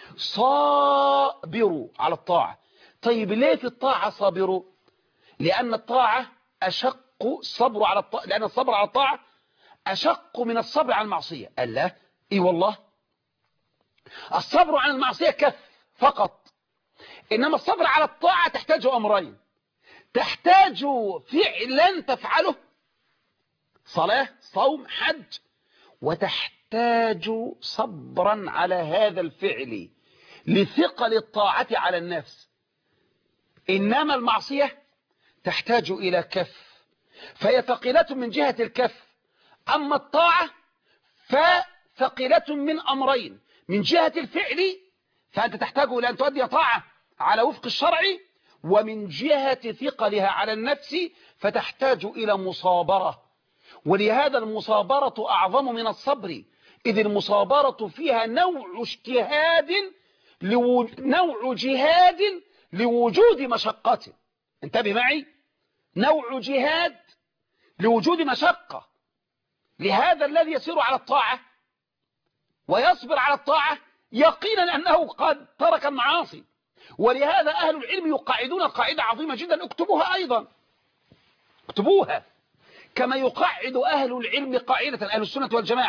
صابروا على الطاعة. طيب ليه في الطاعة صابروا؟ لأن الطاعة أشق الصبر على الطاعة، لأن الصبر على الطاعة أشق من الصبر على المعصية. قال لا، إي والله، الصبر عن المعصية كف فقط، إنما الصبر على الطاعة تحتاج أمرين. تحتاج فعلا تفعله، صلاة صوم حج، وتحتاج صبرا على هذا الفعل لثقل الطاعة على النفس. إنما المعصية تحتاج إلى كف، فهي ثقيلة من جهة الكف. أما الطاعة فثقيلة من أمرين: من جهة الفعل فأنت تحتاج إلى أن تؤدي طاعة على وفق الشرع، ومن جهة ثقلها على النفس فتحتاج إلى مصابرة. ولهذا المصابرة أعظم من الصبر، إذ المصابرة فيها نوع اجتهاد لو... نوع جهاد لوجود مشقة. انتبه معي، نوع جهاد لوجود مشقة. لهذا الذي يسير على الطاعة ويصبر على الطاعة يقينا أنه قد ترك المعاصي. ولهذا أهل العلم يقاعدون قاعدة عظيمة جدا، اكتبوها أيضا، اكتبوها، كما يقعد أهل العلم قاعدة أهل السنة والجماعة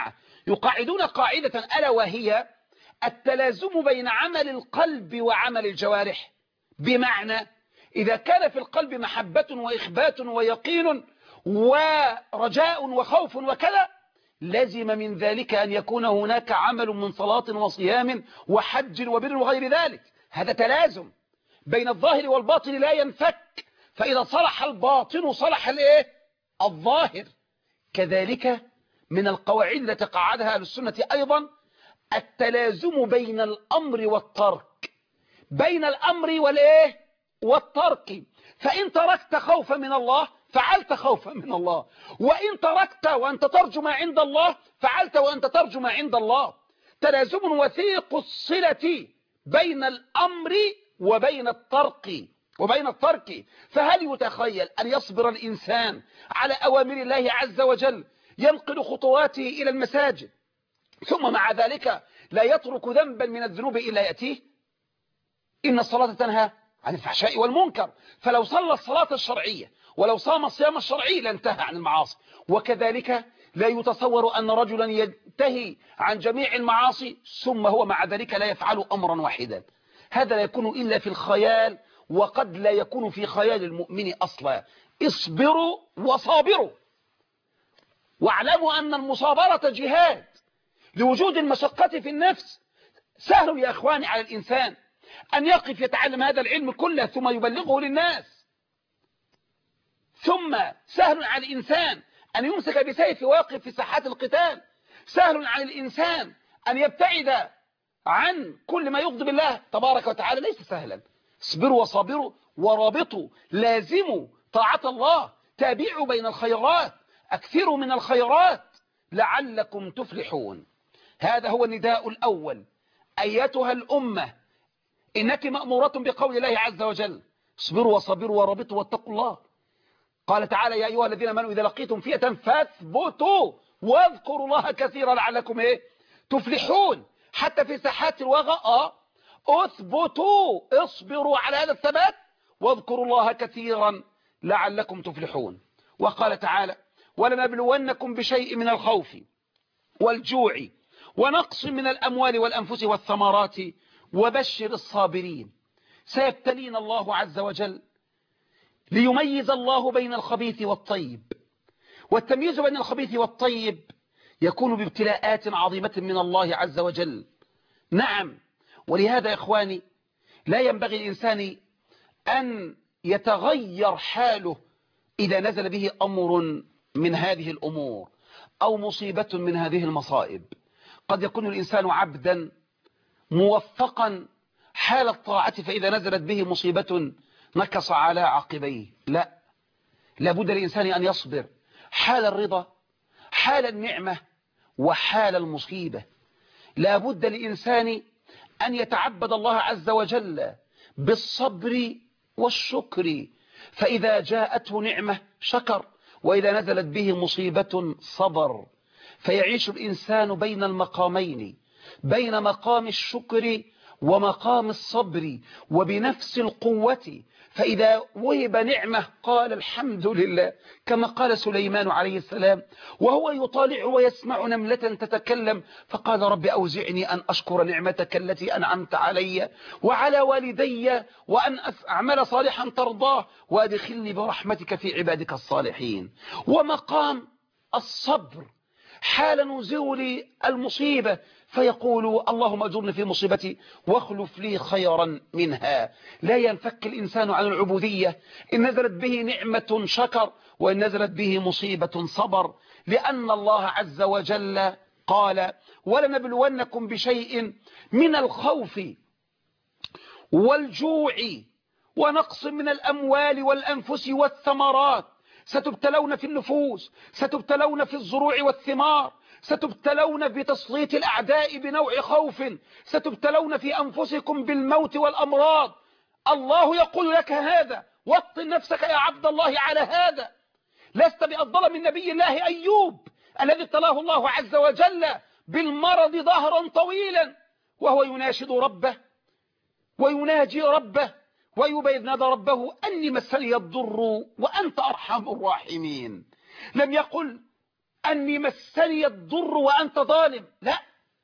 يقاعدون قاعدة ألا وهي التلازم بين عمل القلب وعمل الجوارح. بمعنى إذا كان في القلب محبة وإخبات ويقين ورجاء وخوف وكذا، لازم من ذلك أن يكون هناك عمل من صلاة وصيام وحج وبر وغير ذلك. هذا تلازم بين الظاهر والباطن لا ينفك، فإذا صلح الباطن صلح الايه؟ الظاهر. كذلك من القواعد التي قعدها أهل السنة أيضا التلازم بين الأمر والترك، بين الأمر والإيه؟ والترك. فإن تركت خوفا من الله فعلت خوفا من الله، وإن تركت وأنت ترجو ما عند الله فعلت وأنت ترجو ما عند الله. تلازم وثيق الصلة بين الأمر وبين الترك وبين الترك. فهل يتخيل أن يصبر الإنسان على أوامر الله عز وجل، ينقل خطواته إلى المساجد، ثم مع ذلك لا يترك ذنبا من الذنوب إلا يأتيه؟ إن الصلاة تنهى عن الفحشاء والمنكر، فلو صلى الصلاة الشرعية ولو صام الصيام الشرعي لانتهى عن المعاصي. وكذلك لا يتصور أن رجلا ينتهي عن جميع المعاصي ثم هو مع ذلك لا يفعل أمرا واحدا. هذا لا يكون إلا في الخيال، وقد لا يكون في خيال المؤمن أصلا. اصبروا وصابروا، واعلموا أن المصابرة جهاد لوجود المشقة في النفس. سهل يا أخواني على الإنسان أن يقف يتعلم هذا العلم كله ثم يبلغه للناس، ثم سهل على الإنسان أن يمسك بسيف ويقف في ساحات القتال، سهل على الإنسان أن يبتعد عن كل ما يغضب الله تبارك وتعالى. ليس سهلا. اصبروا وصابروا ورابطوا، لازموا طاعة الله، تابعوا بين الخيرات، أكثروا من الخيرات لعلكم تفلحون. هذا هو النداء الأول. أيتها الأمة إنك مأمورة بقول الله عز وجل اصبروا وصابروا ورابطوا واتقوا الله. قال تعالى يا أيها الذين آمنوا إذا لقيتم فئة فاثبتوا واذكروا الله كثيرا لعلكم إيه؟ تفلحون. حتى في ساحات الوغى اثبتوا، اصبروا على هذا الثبات واذكروا الله كثيرا لعلكم تفلحون. وقال تعالى ولنبلونكم بشيء من الخوف والجوع ونقص من الأموال والأنفس والثمرات وبشر الصابرين. سيبتلين الله عز وجل ليميز الله بين الخبيث والطيب، والتمييز بين الخبيث والطيب يكون بابتلاءات عظيمة من الله عز وجل. نعم، ولهذا يا إخواني لا ينبغي الإنسان أن يتغير حاله إذا نزل به أمر من هذه الأمور أو مصيبة من هذه المصائب. قد يكون الإنسان عبدا موفقا حال الطاعة، فإذا نزلت به مصيبة نكص على عقبيه. لا، لابد الإنسان أن يصبر حال الرضا، حال النعمة، وحال المصيبة. لابد الإنسان أن يتعبد الله عز وجل بالصبر والشكر، فإذا جاءته نعمة شكر، وإذا نزلت به مصيبة صبر. فيعيش الإنسان بين المقامين، بين مقام الشكر ومقام الصبر، وبنفس القوة. فإذا وهب نعمة قال الحمد لله، كما قال سليمان عليه السلام وهو يطالع ويسمع نملة تتكلم فقال رب أوزعني أن أشكر نعمتك التي أنعمت علي وعلى والدي وأن أعمل صالحا ترضاه وأدخلني برحمتك في عبادك الصالحين. ومقام الصبر حال نزول المصيبة فيقول اللهم أجرني في مصيبتي واخلف لي خيرا منها. لا ينفك الإنسان عن العبودية. إن نزلت به نعمة شكر، وإن نزلت به مصيبة صبر، لأن الله عز وجل قال ولنبلونكم بشيء من الخوف والجوع ونقص من الأموال والأنفس والثمرات. ستبتلون في النفوس، ستبتلون في الزروع والثمار، ستبتلون بتسليط الأعداء بنوع خوف، ستبتلون في أنفسكم بالموت والأمراض. الله يقول لك هذا، وطن نفسك يا عبد الله على هذا. لست بأفضل من نبي الله أيوب الذي ابتلاه الله عز وجل بالمرض ظهرا طويلا، وهو يناشد ربه ويناجي ربه ويبيناد ربه أني مسني الضر وأنت أرحم الراحمين. لم يقل أني مسني الضر وأنت ظالم، لا،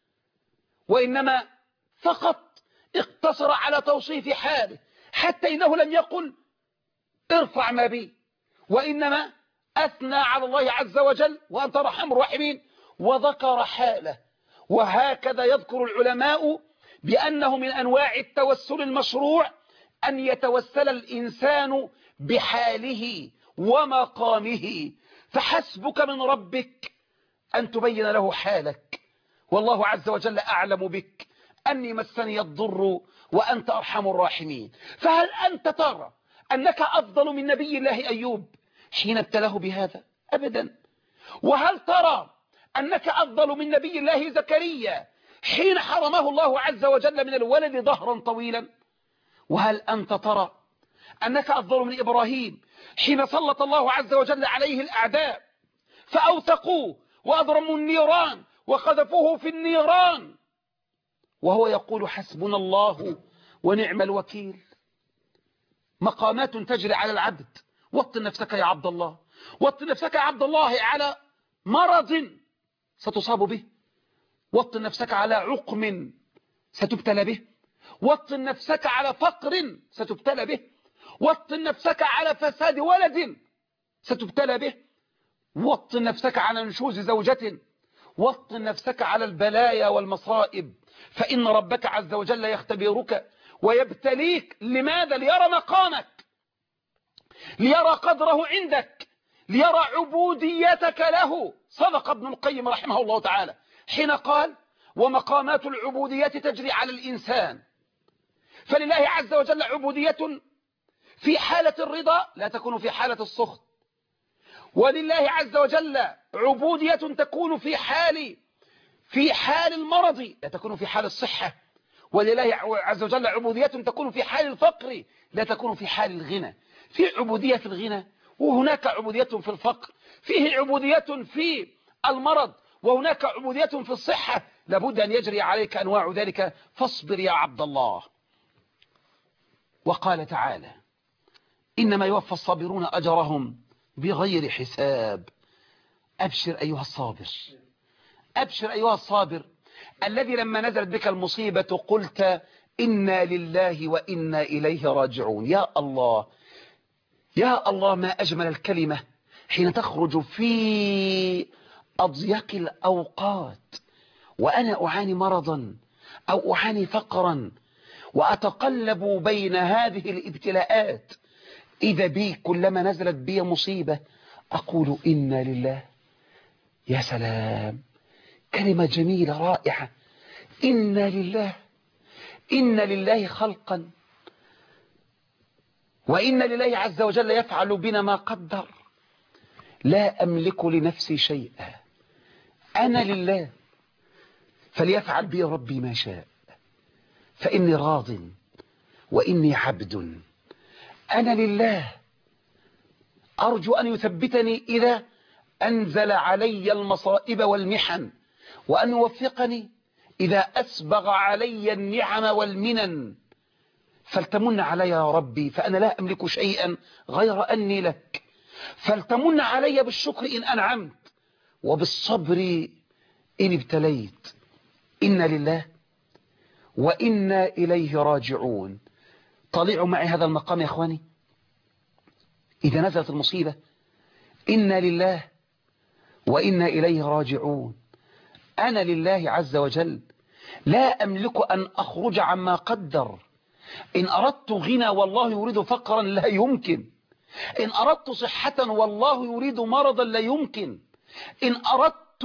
وإنما فقط اقتصر على توصيف حاله، حتى إنه لم يقل ارفع ما بي، وإنما أثنى على الله عز وجل وأنت أرحم الراحمين وذكر حاله. وهكذا يذكر العلماء بأنه من أنواع التوسل المشروع أن يتوسل الإنسان بحاله ومقامه، فحسبك من ربك أن تبين له حالك، والله عز وجل أعلم بك، أني مسني الضر وأنت أرحم الراحمين. فهل أنت ترى أنك أفضل من نبي الله أيوب حين ابتلاه بهذا؟ أبدا. وهل ترى أنك أفضل من نبي الله زكريا حين حرمه الله عز وجل من الولد ظهرا طويلا؟ وهل أنت ترى أنك أفضل من إبراهيم حين سلط الله عز وجل عليه الأعداء فأوثقوه وأضرموا النيران وقذفوه في النيران وهو يقول حسبنا الله ونعم الوكيل؟ مقامات تجري على العبد. وطن نفسك يا عبد الله، وطن نفسك يا عبد الله على مرض ستصاب به، وطن نفسك على عقم ستبتلى به، وطن نفسك على فقر ستبتلى به، وطن نفسك على فساد ولد ستبتلى به، وطن نفسك على نشوز زوجة، وطن نفسك على البلايا والمصائب، فإن ربك عز وجل يختبرك ويبتليك. لماذا؟ ليرى مقامك، ليرى قدره عندك، ليرى عبوديتك له. صدق ابن القيم رحمه الله تعالى حين قال ومقامات العبودية تجري على الإنسان، فلله عز وجل عبودية في حالة الرضا لا تكون في حالة السخط، ولله عز وجل عبودية تكون في حال في حال المرض لا تكون في حال الصحة، ولله عز وجل عبودية تكون في حال الفقر لا تكون في حال الغنى. في عبودية في الغنى وهناك عبودية في الفقر، فيه عبودية في المرض وهناك عبودية في الصحة، لابد أن يجري عليك أنواع ذلك، فاصبر يا عبد الله. وقال تعالى إنما يوفى الصابرون أجرهم بغير حساب. أبشر أيها الصابر، أبشر أيها الصابر الذي لما نزلت بك المصيبة قلت إنا لله وإنا إليه راجعون. يا الله يا الله، ما أجمل الكلمة حين تخرج في أضيق الأوقات وأنا أعاني مرضا أو أعاني فقرا وأتقلب بين هذه الابتلاءات، إذا بي كلما نزلت بي مصيبة أقول إنا لله. يا سلام، كلمة جميلة رائعة، إنا لله. إن لله خلقا وإن لله عز وجل يفعل بنا ما قدر. لا أملك لنفسي شيئا، أنا لله، فليفعل بي ربي ما شاء، فإني راض وإني عبد. أنا لله، أرجو أن يثبتني إذا أنزل علي المصائب والمحن، وأن يوفقني إذا أسبغ علي النعم والمنن. فلتمن علي يا ربي، فأنا لا أملك شيئا غير أني لك، فلتمن علي بالشكر إن أنعمت وبالصبر إن ابتليت. إنا لله وإنا إليه راجعون. طلعوا معي هذا المقام يا أخواني. إذا نزلت المصيبة إنا لله وإنا إليه راجعون. أنا لله عز وجل، لا أملك أن أخرج عما قدر. إن أردت غنى والله يريد فقرا لا يمكن، إن أردت صحة والله يريد مرضا لا يمكن، إن أردت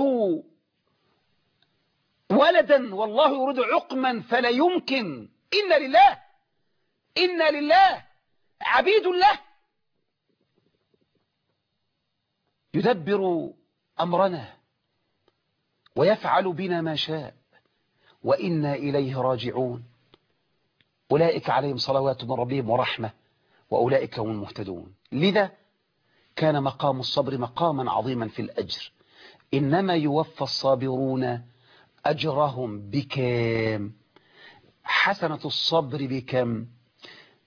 ولدا والله يريد عقما فلا يمكن. إنا لله، إنا لله، عبيد له، يدبر أمرنا ويفعل بنا ما شاء، وإنا إليه راجعون. أولئك عليهم صلوات من ربهم ورحمة وأولئك هم المهتدون. لذا كان مقام الصبر مقاما عظيما في الأجر. إنما يوفى الصابرون أجرهم بكم؟ حسنة الصبر بكم؟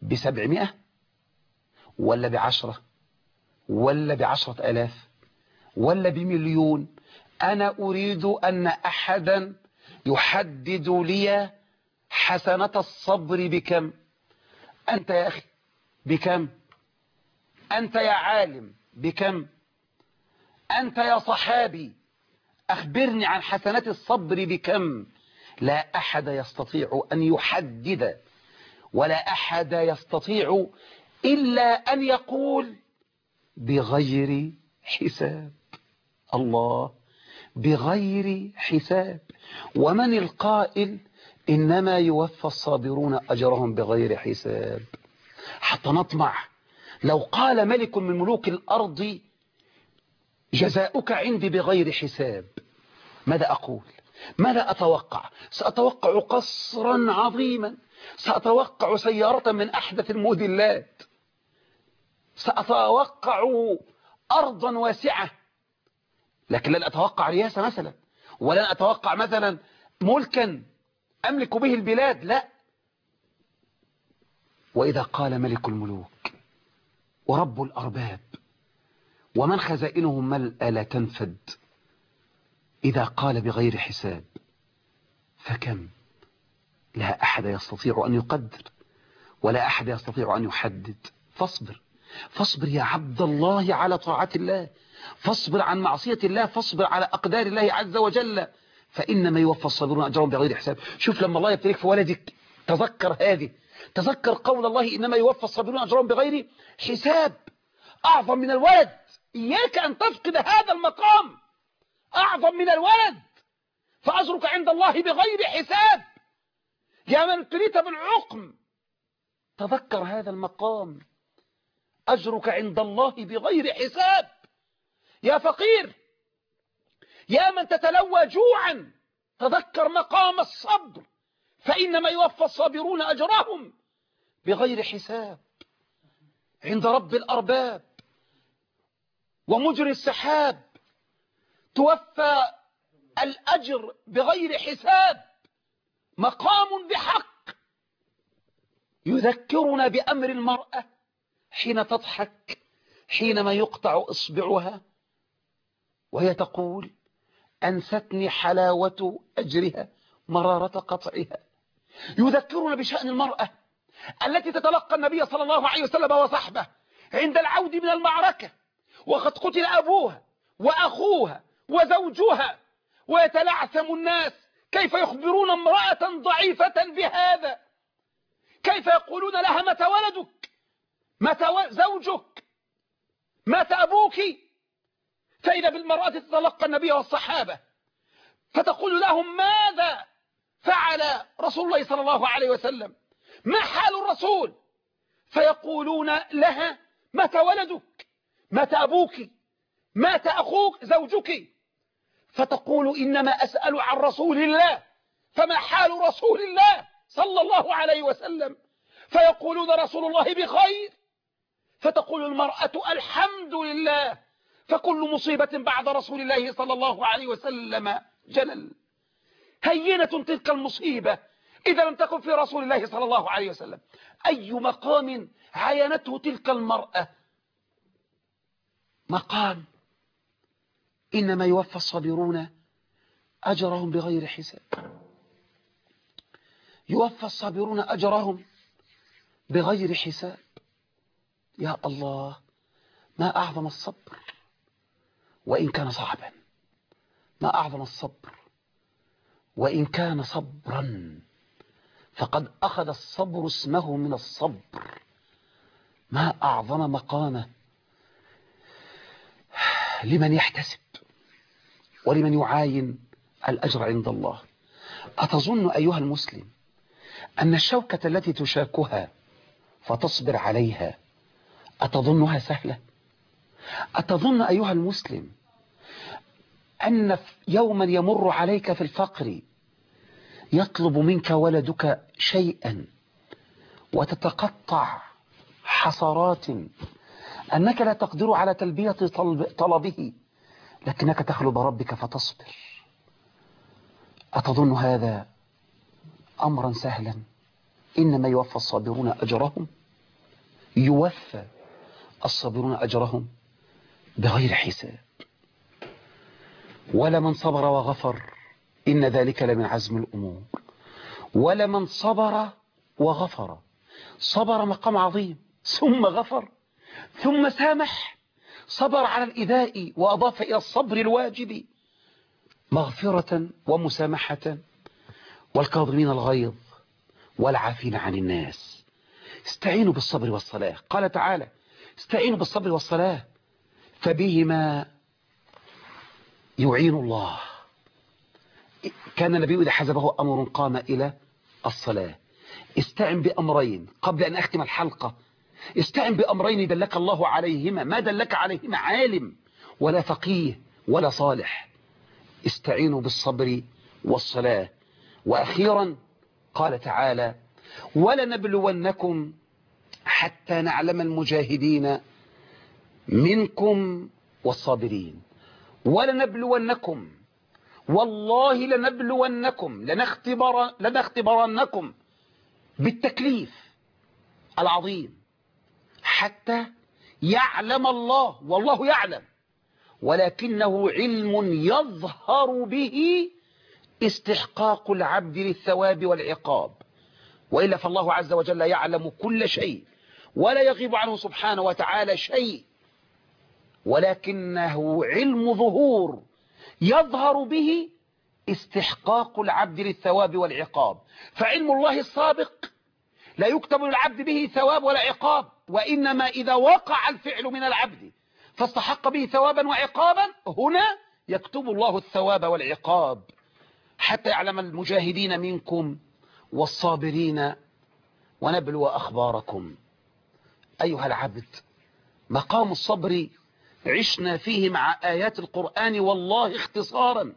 بسبعمائة ولا بعشرة ولا بعشرة ألاف ولا بمليون؟ أنا أريد أن أحدا يحدد لي حسنة الصبر بكم. أنت يا أخي بكم؟ أنت يا عالم بكم؟ أنت يا صحابي أخبرني عن حسنات الصبر بكم؟ لا أحد يستطيع أن يحدد، ولا أحد يستطيع إلا أن يقول بغير حساب. الله، بغير حساب. ومن القائل إنما يوفى الصابرون أجرهم بغير حساب؟ حتى نطمع. لو قال ملك من ملوك الأرض جزاؤك عندي بغير حساب، ماذا أقول؟ ماذا أتوقع؟ سأتوقع قصرا عظيما، سأتوقع سيارة من أحدث الموديلات، سأتوقع أرضا واسعة، لكن لن أتوقع رياسة مثلا، ولن أتوقع مثلا ملكا أملك به البلاد، لا. وإذا قال ملك الملوك ورب الأرباب ومن خزائنه ملأ لا تنفد، إذا قال بغير حساب فكم؟ لا أحد يستطيع أن يقدر، ولا أحد يستطيع أن يحدد. فاصبر، فاصبر يا عبد الله على طاعة الله، فاصبر عن معصية الله، فاصبر على أقدار الله عز وجل، فإنما يوفى الصابرون أجرهم بغير حساب. شوف لما الله يبتليك في ولدك تذكر هذه، تذكر قول الله إنما يوفى الصابرون أجرهم بغير حساب. أعظم من الولد، إياك أن تفقد هذا المقام، أعظم من الولد، فأجرك عند الله بغير حساب. يا من ابتليت بالعقم تذكر هذا المقام، أجرك عند الله بغير حساب. يا فقير، يا من تتلوى جوعا تذكر مقام الصبر، فإنما يوفى الصابرون أجرهم بغير حساب عند رب الأرباب ومجري السحاب. توفى الأجر بغير حساب، مقام بحق. يذكرنا بأمر المرأة حين تضحك حينما يقطع إصبعها وهي تقول أنستني حلاوة أجرها مرارة قطعها. يذكرنا بشأن المرأة التي تتلقى النبي صلى الله عليه وسلم وصحبه عند العود من المعركة وقد قتل أبوها وأخوها وزوجها، ويتلعثم الناس كيف يخبرون امرأة ضعيفة بهذا، كيف يقولون لها متى ولدك، متى زوجك، مات أبوك. فإذا بالمرأة تتلقى النبي والصحابة فتقول لهم ماذا فعل رسول الله صلى الله عليه وسلم، ما حال الرسول، فيقولون لها متى ولدك، مات أبوك، مات أخوك، زوجك. فتقول إنما أسأل عن رسول الله، فما حال رسول الله صلى الله عليه وسلم، فيقولون رسول الله بخير. فتقول المرأة الحمد لله، فكل مصيبة بعد رسول الله صلى الله عليه وسلم جلل. هينة تلك المصيبة إذا لم تكن في رسول الله صلى الله عليه وسلم. أي مقام عاينته تلك المرأة، مقام إنما يوفى الصابرون أجرهم بغير حساب. يوفى الصابرون أجرهم بغير حساب. يا الله، ما أعظم الصبر وإن كان صعبا، ما أعظم الصبر وإن كان صبرا، فقد أخذ الصبر اسمه من الصبر. ما أعظم مقامه لمن يحتسب ولمن يعاين الأجر عند الله. أتظن أيها المسلم أن الشوكة التي تشاكها فتصبر عليها أتظنها سهلة؟ أتظن أيها المسلم أن يوما يمر عليك في الفقر يطلب منك ولدك شيئا وتتقطع حصرات أنك لا تقدر على تلبية طلبه، لكنك تخلو بربك فتصبر؟ أتظن هذا أمرا سهلا؟ إنما يوفى الصابرون أجرهم، يوفى الصابرون أجرهم بغير حساب. ولمن صبر وغفر إن ذلك لمن عزم الأمور. ولمن صبر وغفر، صبر مقام عظيم، ثم غفر، ثم سامح، صبر على الإيذاء وأضاف إلى الصبر الواجب مغفرة ومسامحة، والكاظمين الغيظ والعافين عن الناس. استعينوا بالصبر والصلاة. قال تعالى: استعينوا بالصبر والصلاة فبهما يعين الله. كان النبي إذا حزبه أمر قام إلى الصلاة. استعن بأمرين قبل أن أختم الحلقة. استعن بأمرين دلك الله عليهما، ما دلك عليهما عالم ولا فقيه ولا صالح. استعينوا بالصبر والصلاة. وأخيرا قال تعالى: ولنبلونكم حتى نعلم المجاهدين منكم والصابرين. ولنبلونكم، والله لنبلونكم، لنختبر لنختبرنكم بالتكليف العظيم حتى يعلم الله، والله يعلم، ولكنه علم يظهر به استحقاق العبد للثواب والعقاب، وإلا فالله عز وجل يعلم كل شيء ولا يغيب عنه سبحانه وتعالى شيء، ولكنه علم ظهور يظهر به استحقاق العبد للثواب والعقاب. فعلم الله السابق لا يكتب للعبد به ثواب ولا عقاب، وإنما إذا وقع الفعل من العبد فاستحق به ثوابا وعقابا، هنا يكتب الله الثواب والعقاب حتى يعلم المجاهدين منكم والصابرين ونبلو أخباركم. أيها العبد، مقام الصبر عشنا فيه مع آيات القرآن والله اختصارا،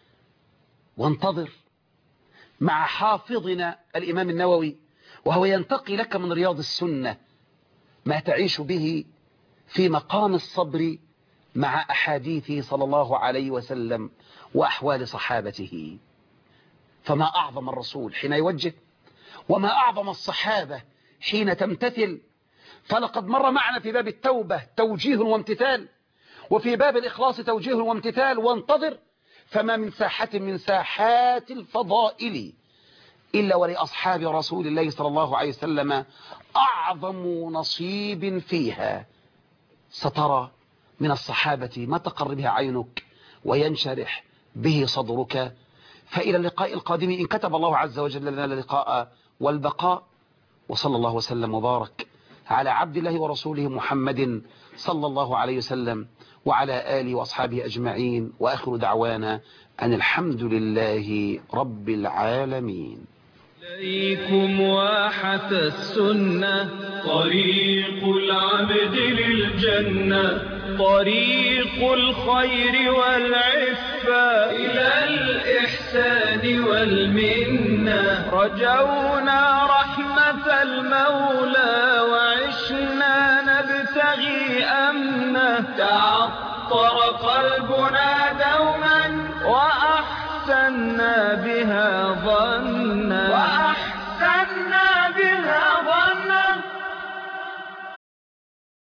وانتظر مع حافظنا الإمام النووي وهو ينتقي لك من رياض السنة ما تعيش به في مقام الصبر مع أحاديثه صلى الله عليه وسلم وأحوال صحابته. فما أعظم الرسول حين يوجه، وما أعظم الصحابة حين تمتثل. فلقد مر معنا في باب التوبة توجيه وامتثال، وفي باب الإخلاص توجيه وامتثال. وانتظر، فما من ساحة من ساحات الفضائل إلا ولأصحاب رسول الله صلى الله عليه وسلم أعظم نصيب فيها. سترى من الصحابة ما تقر به عينك وينشرح به صدرك. فإلى اللقاء القادم إن كتب الله عز وجل لنا اللقاء والبقاء. وصلى الله وسلم وبارك على عبد الله ورسوله محمد صلى الله عليه وسلم وعلى آله وأصحابه أجمعين، وآخر دعوانا أن الحمد لله رب العالمين. إليكم واحة السنة، طريق العبد للجنة، طريق الخير والعفة إلى الإحسان والمنة. رجونا رحمة المولى وعشنا نبتغي أمنه، تعطر قلبنا دوما وأحسنا بها ظن.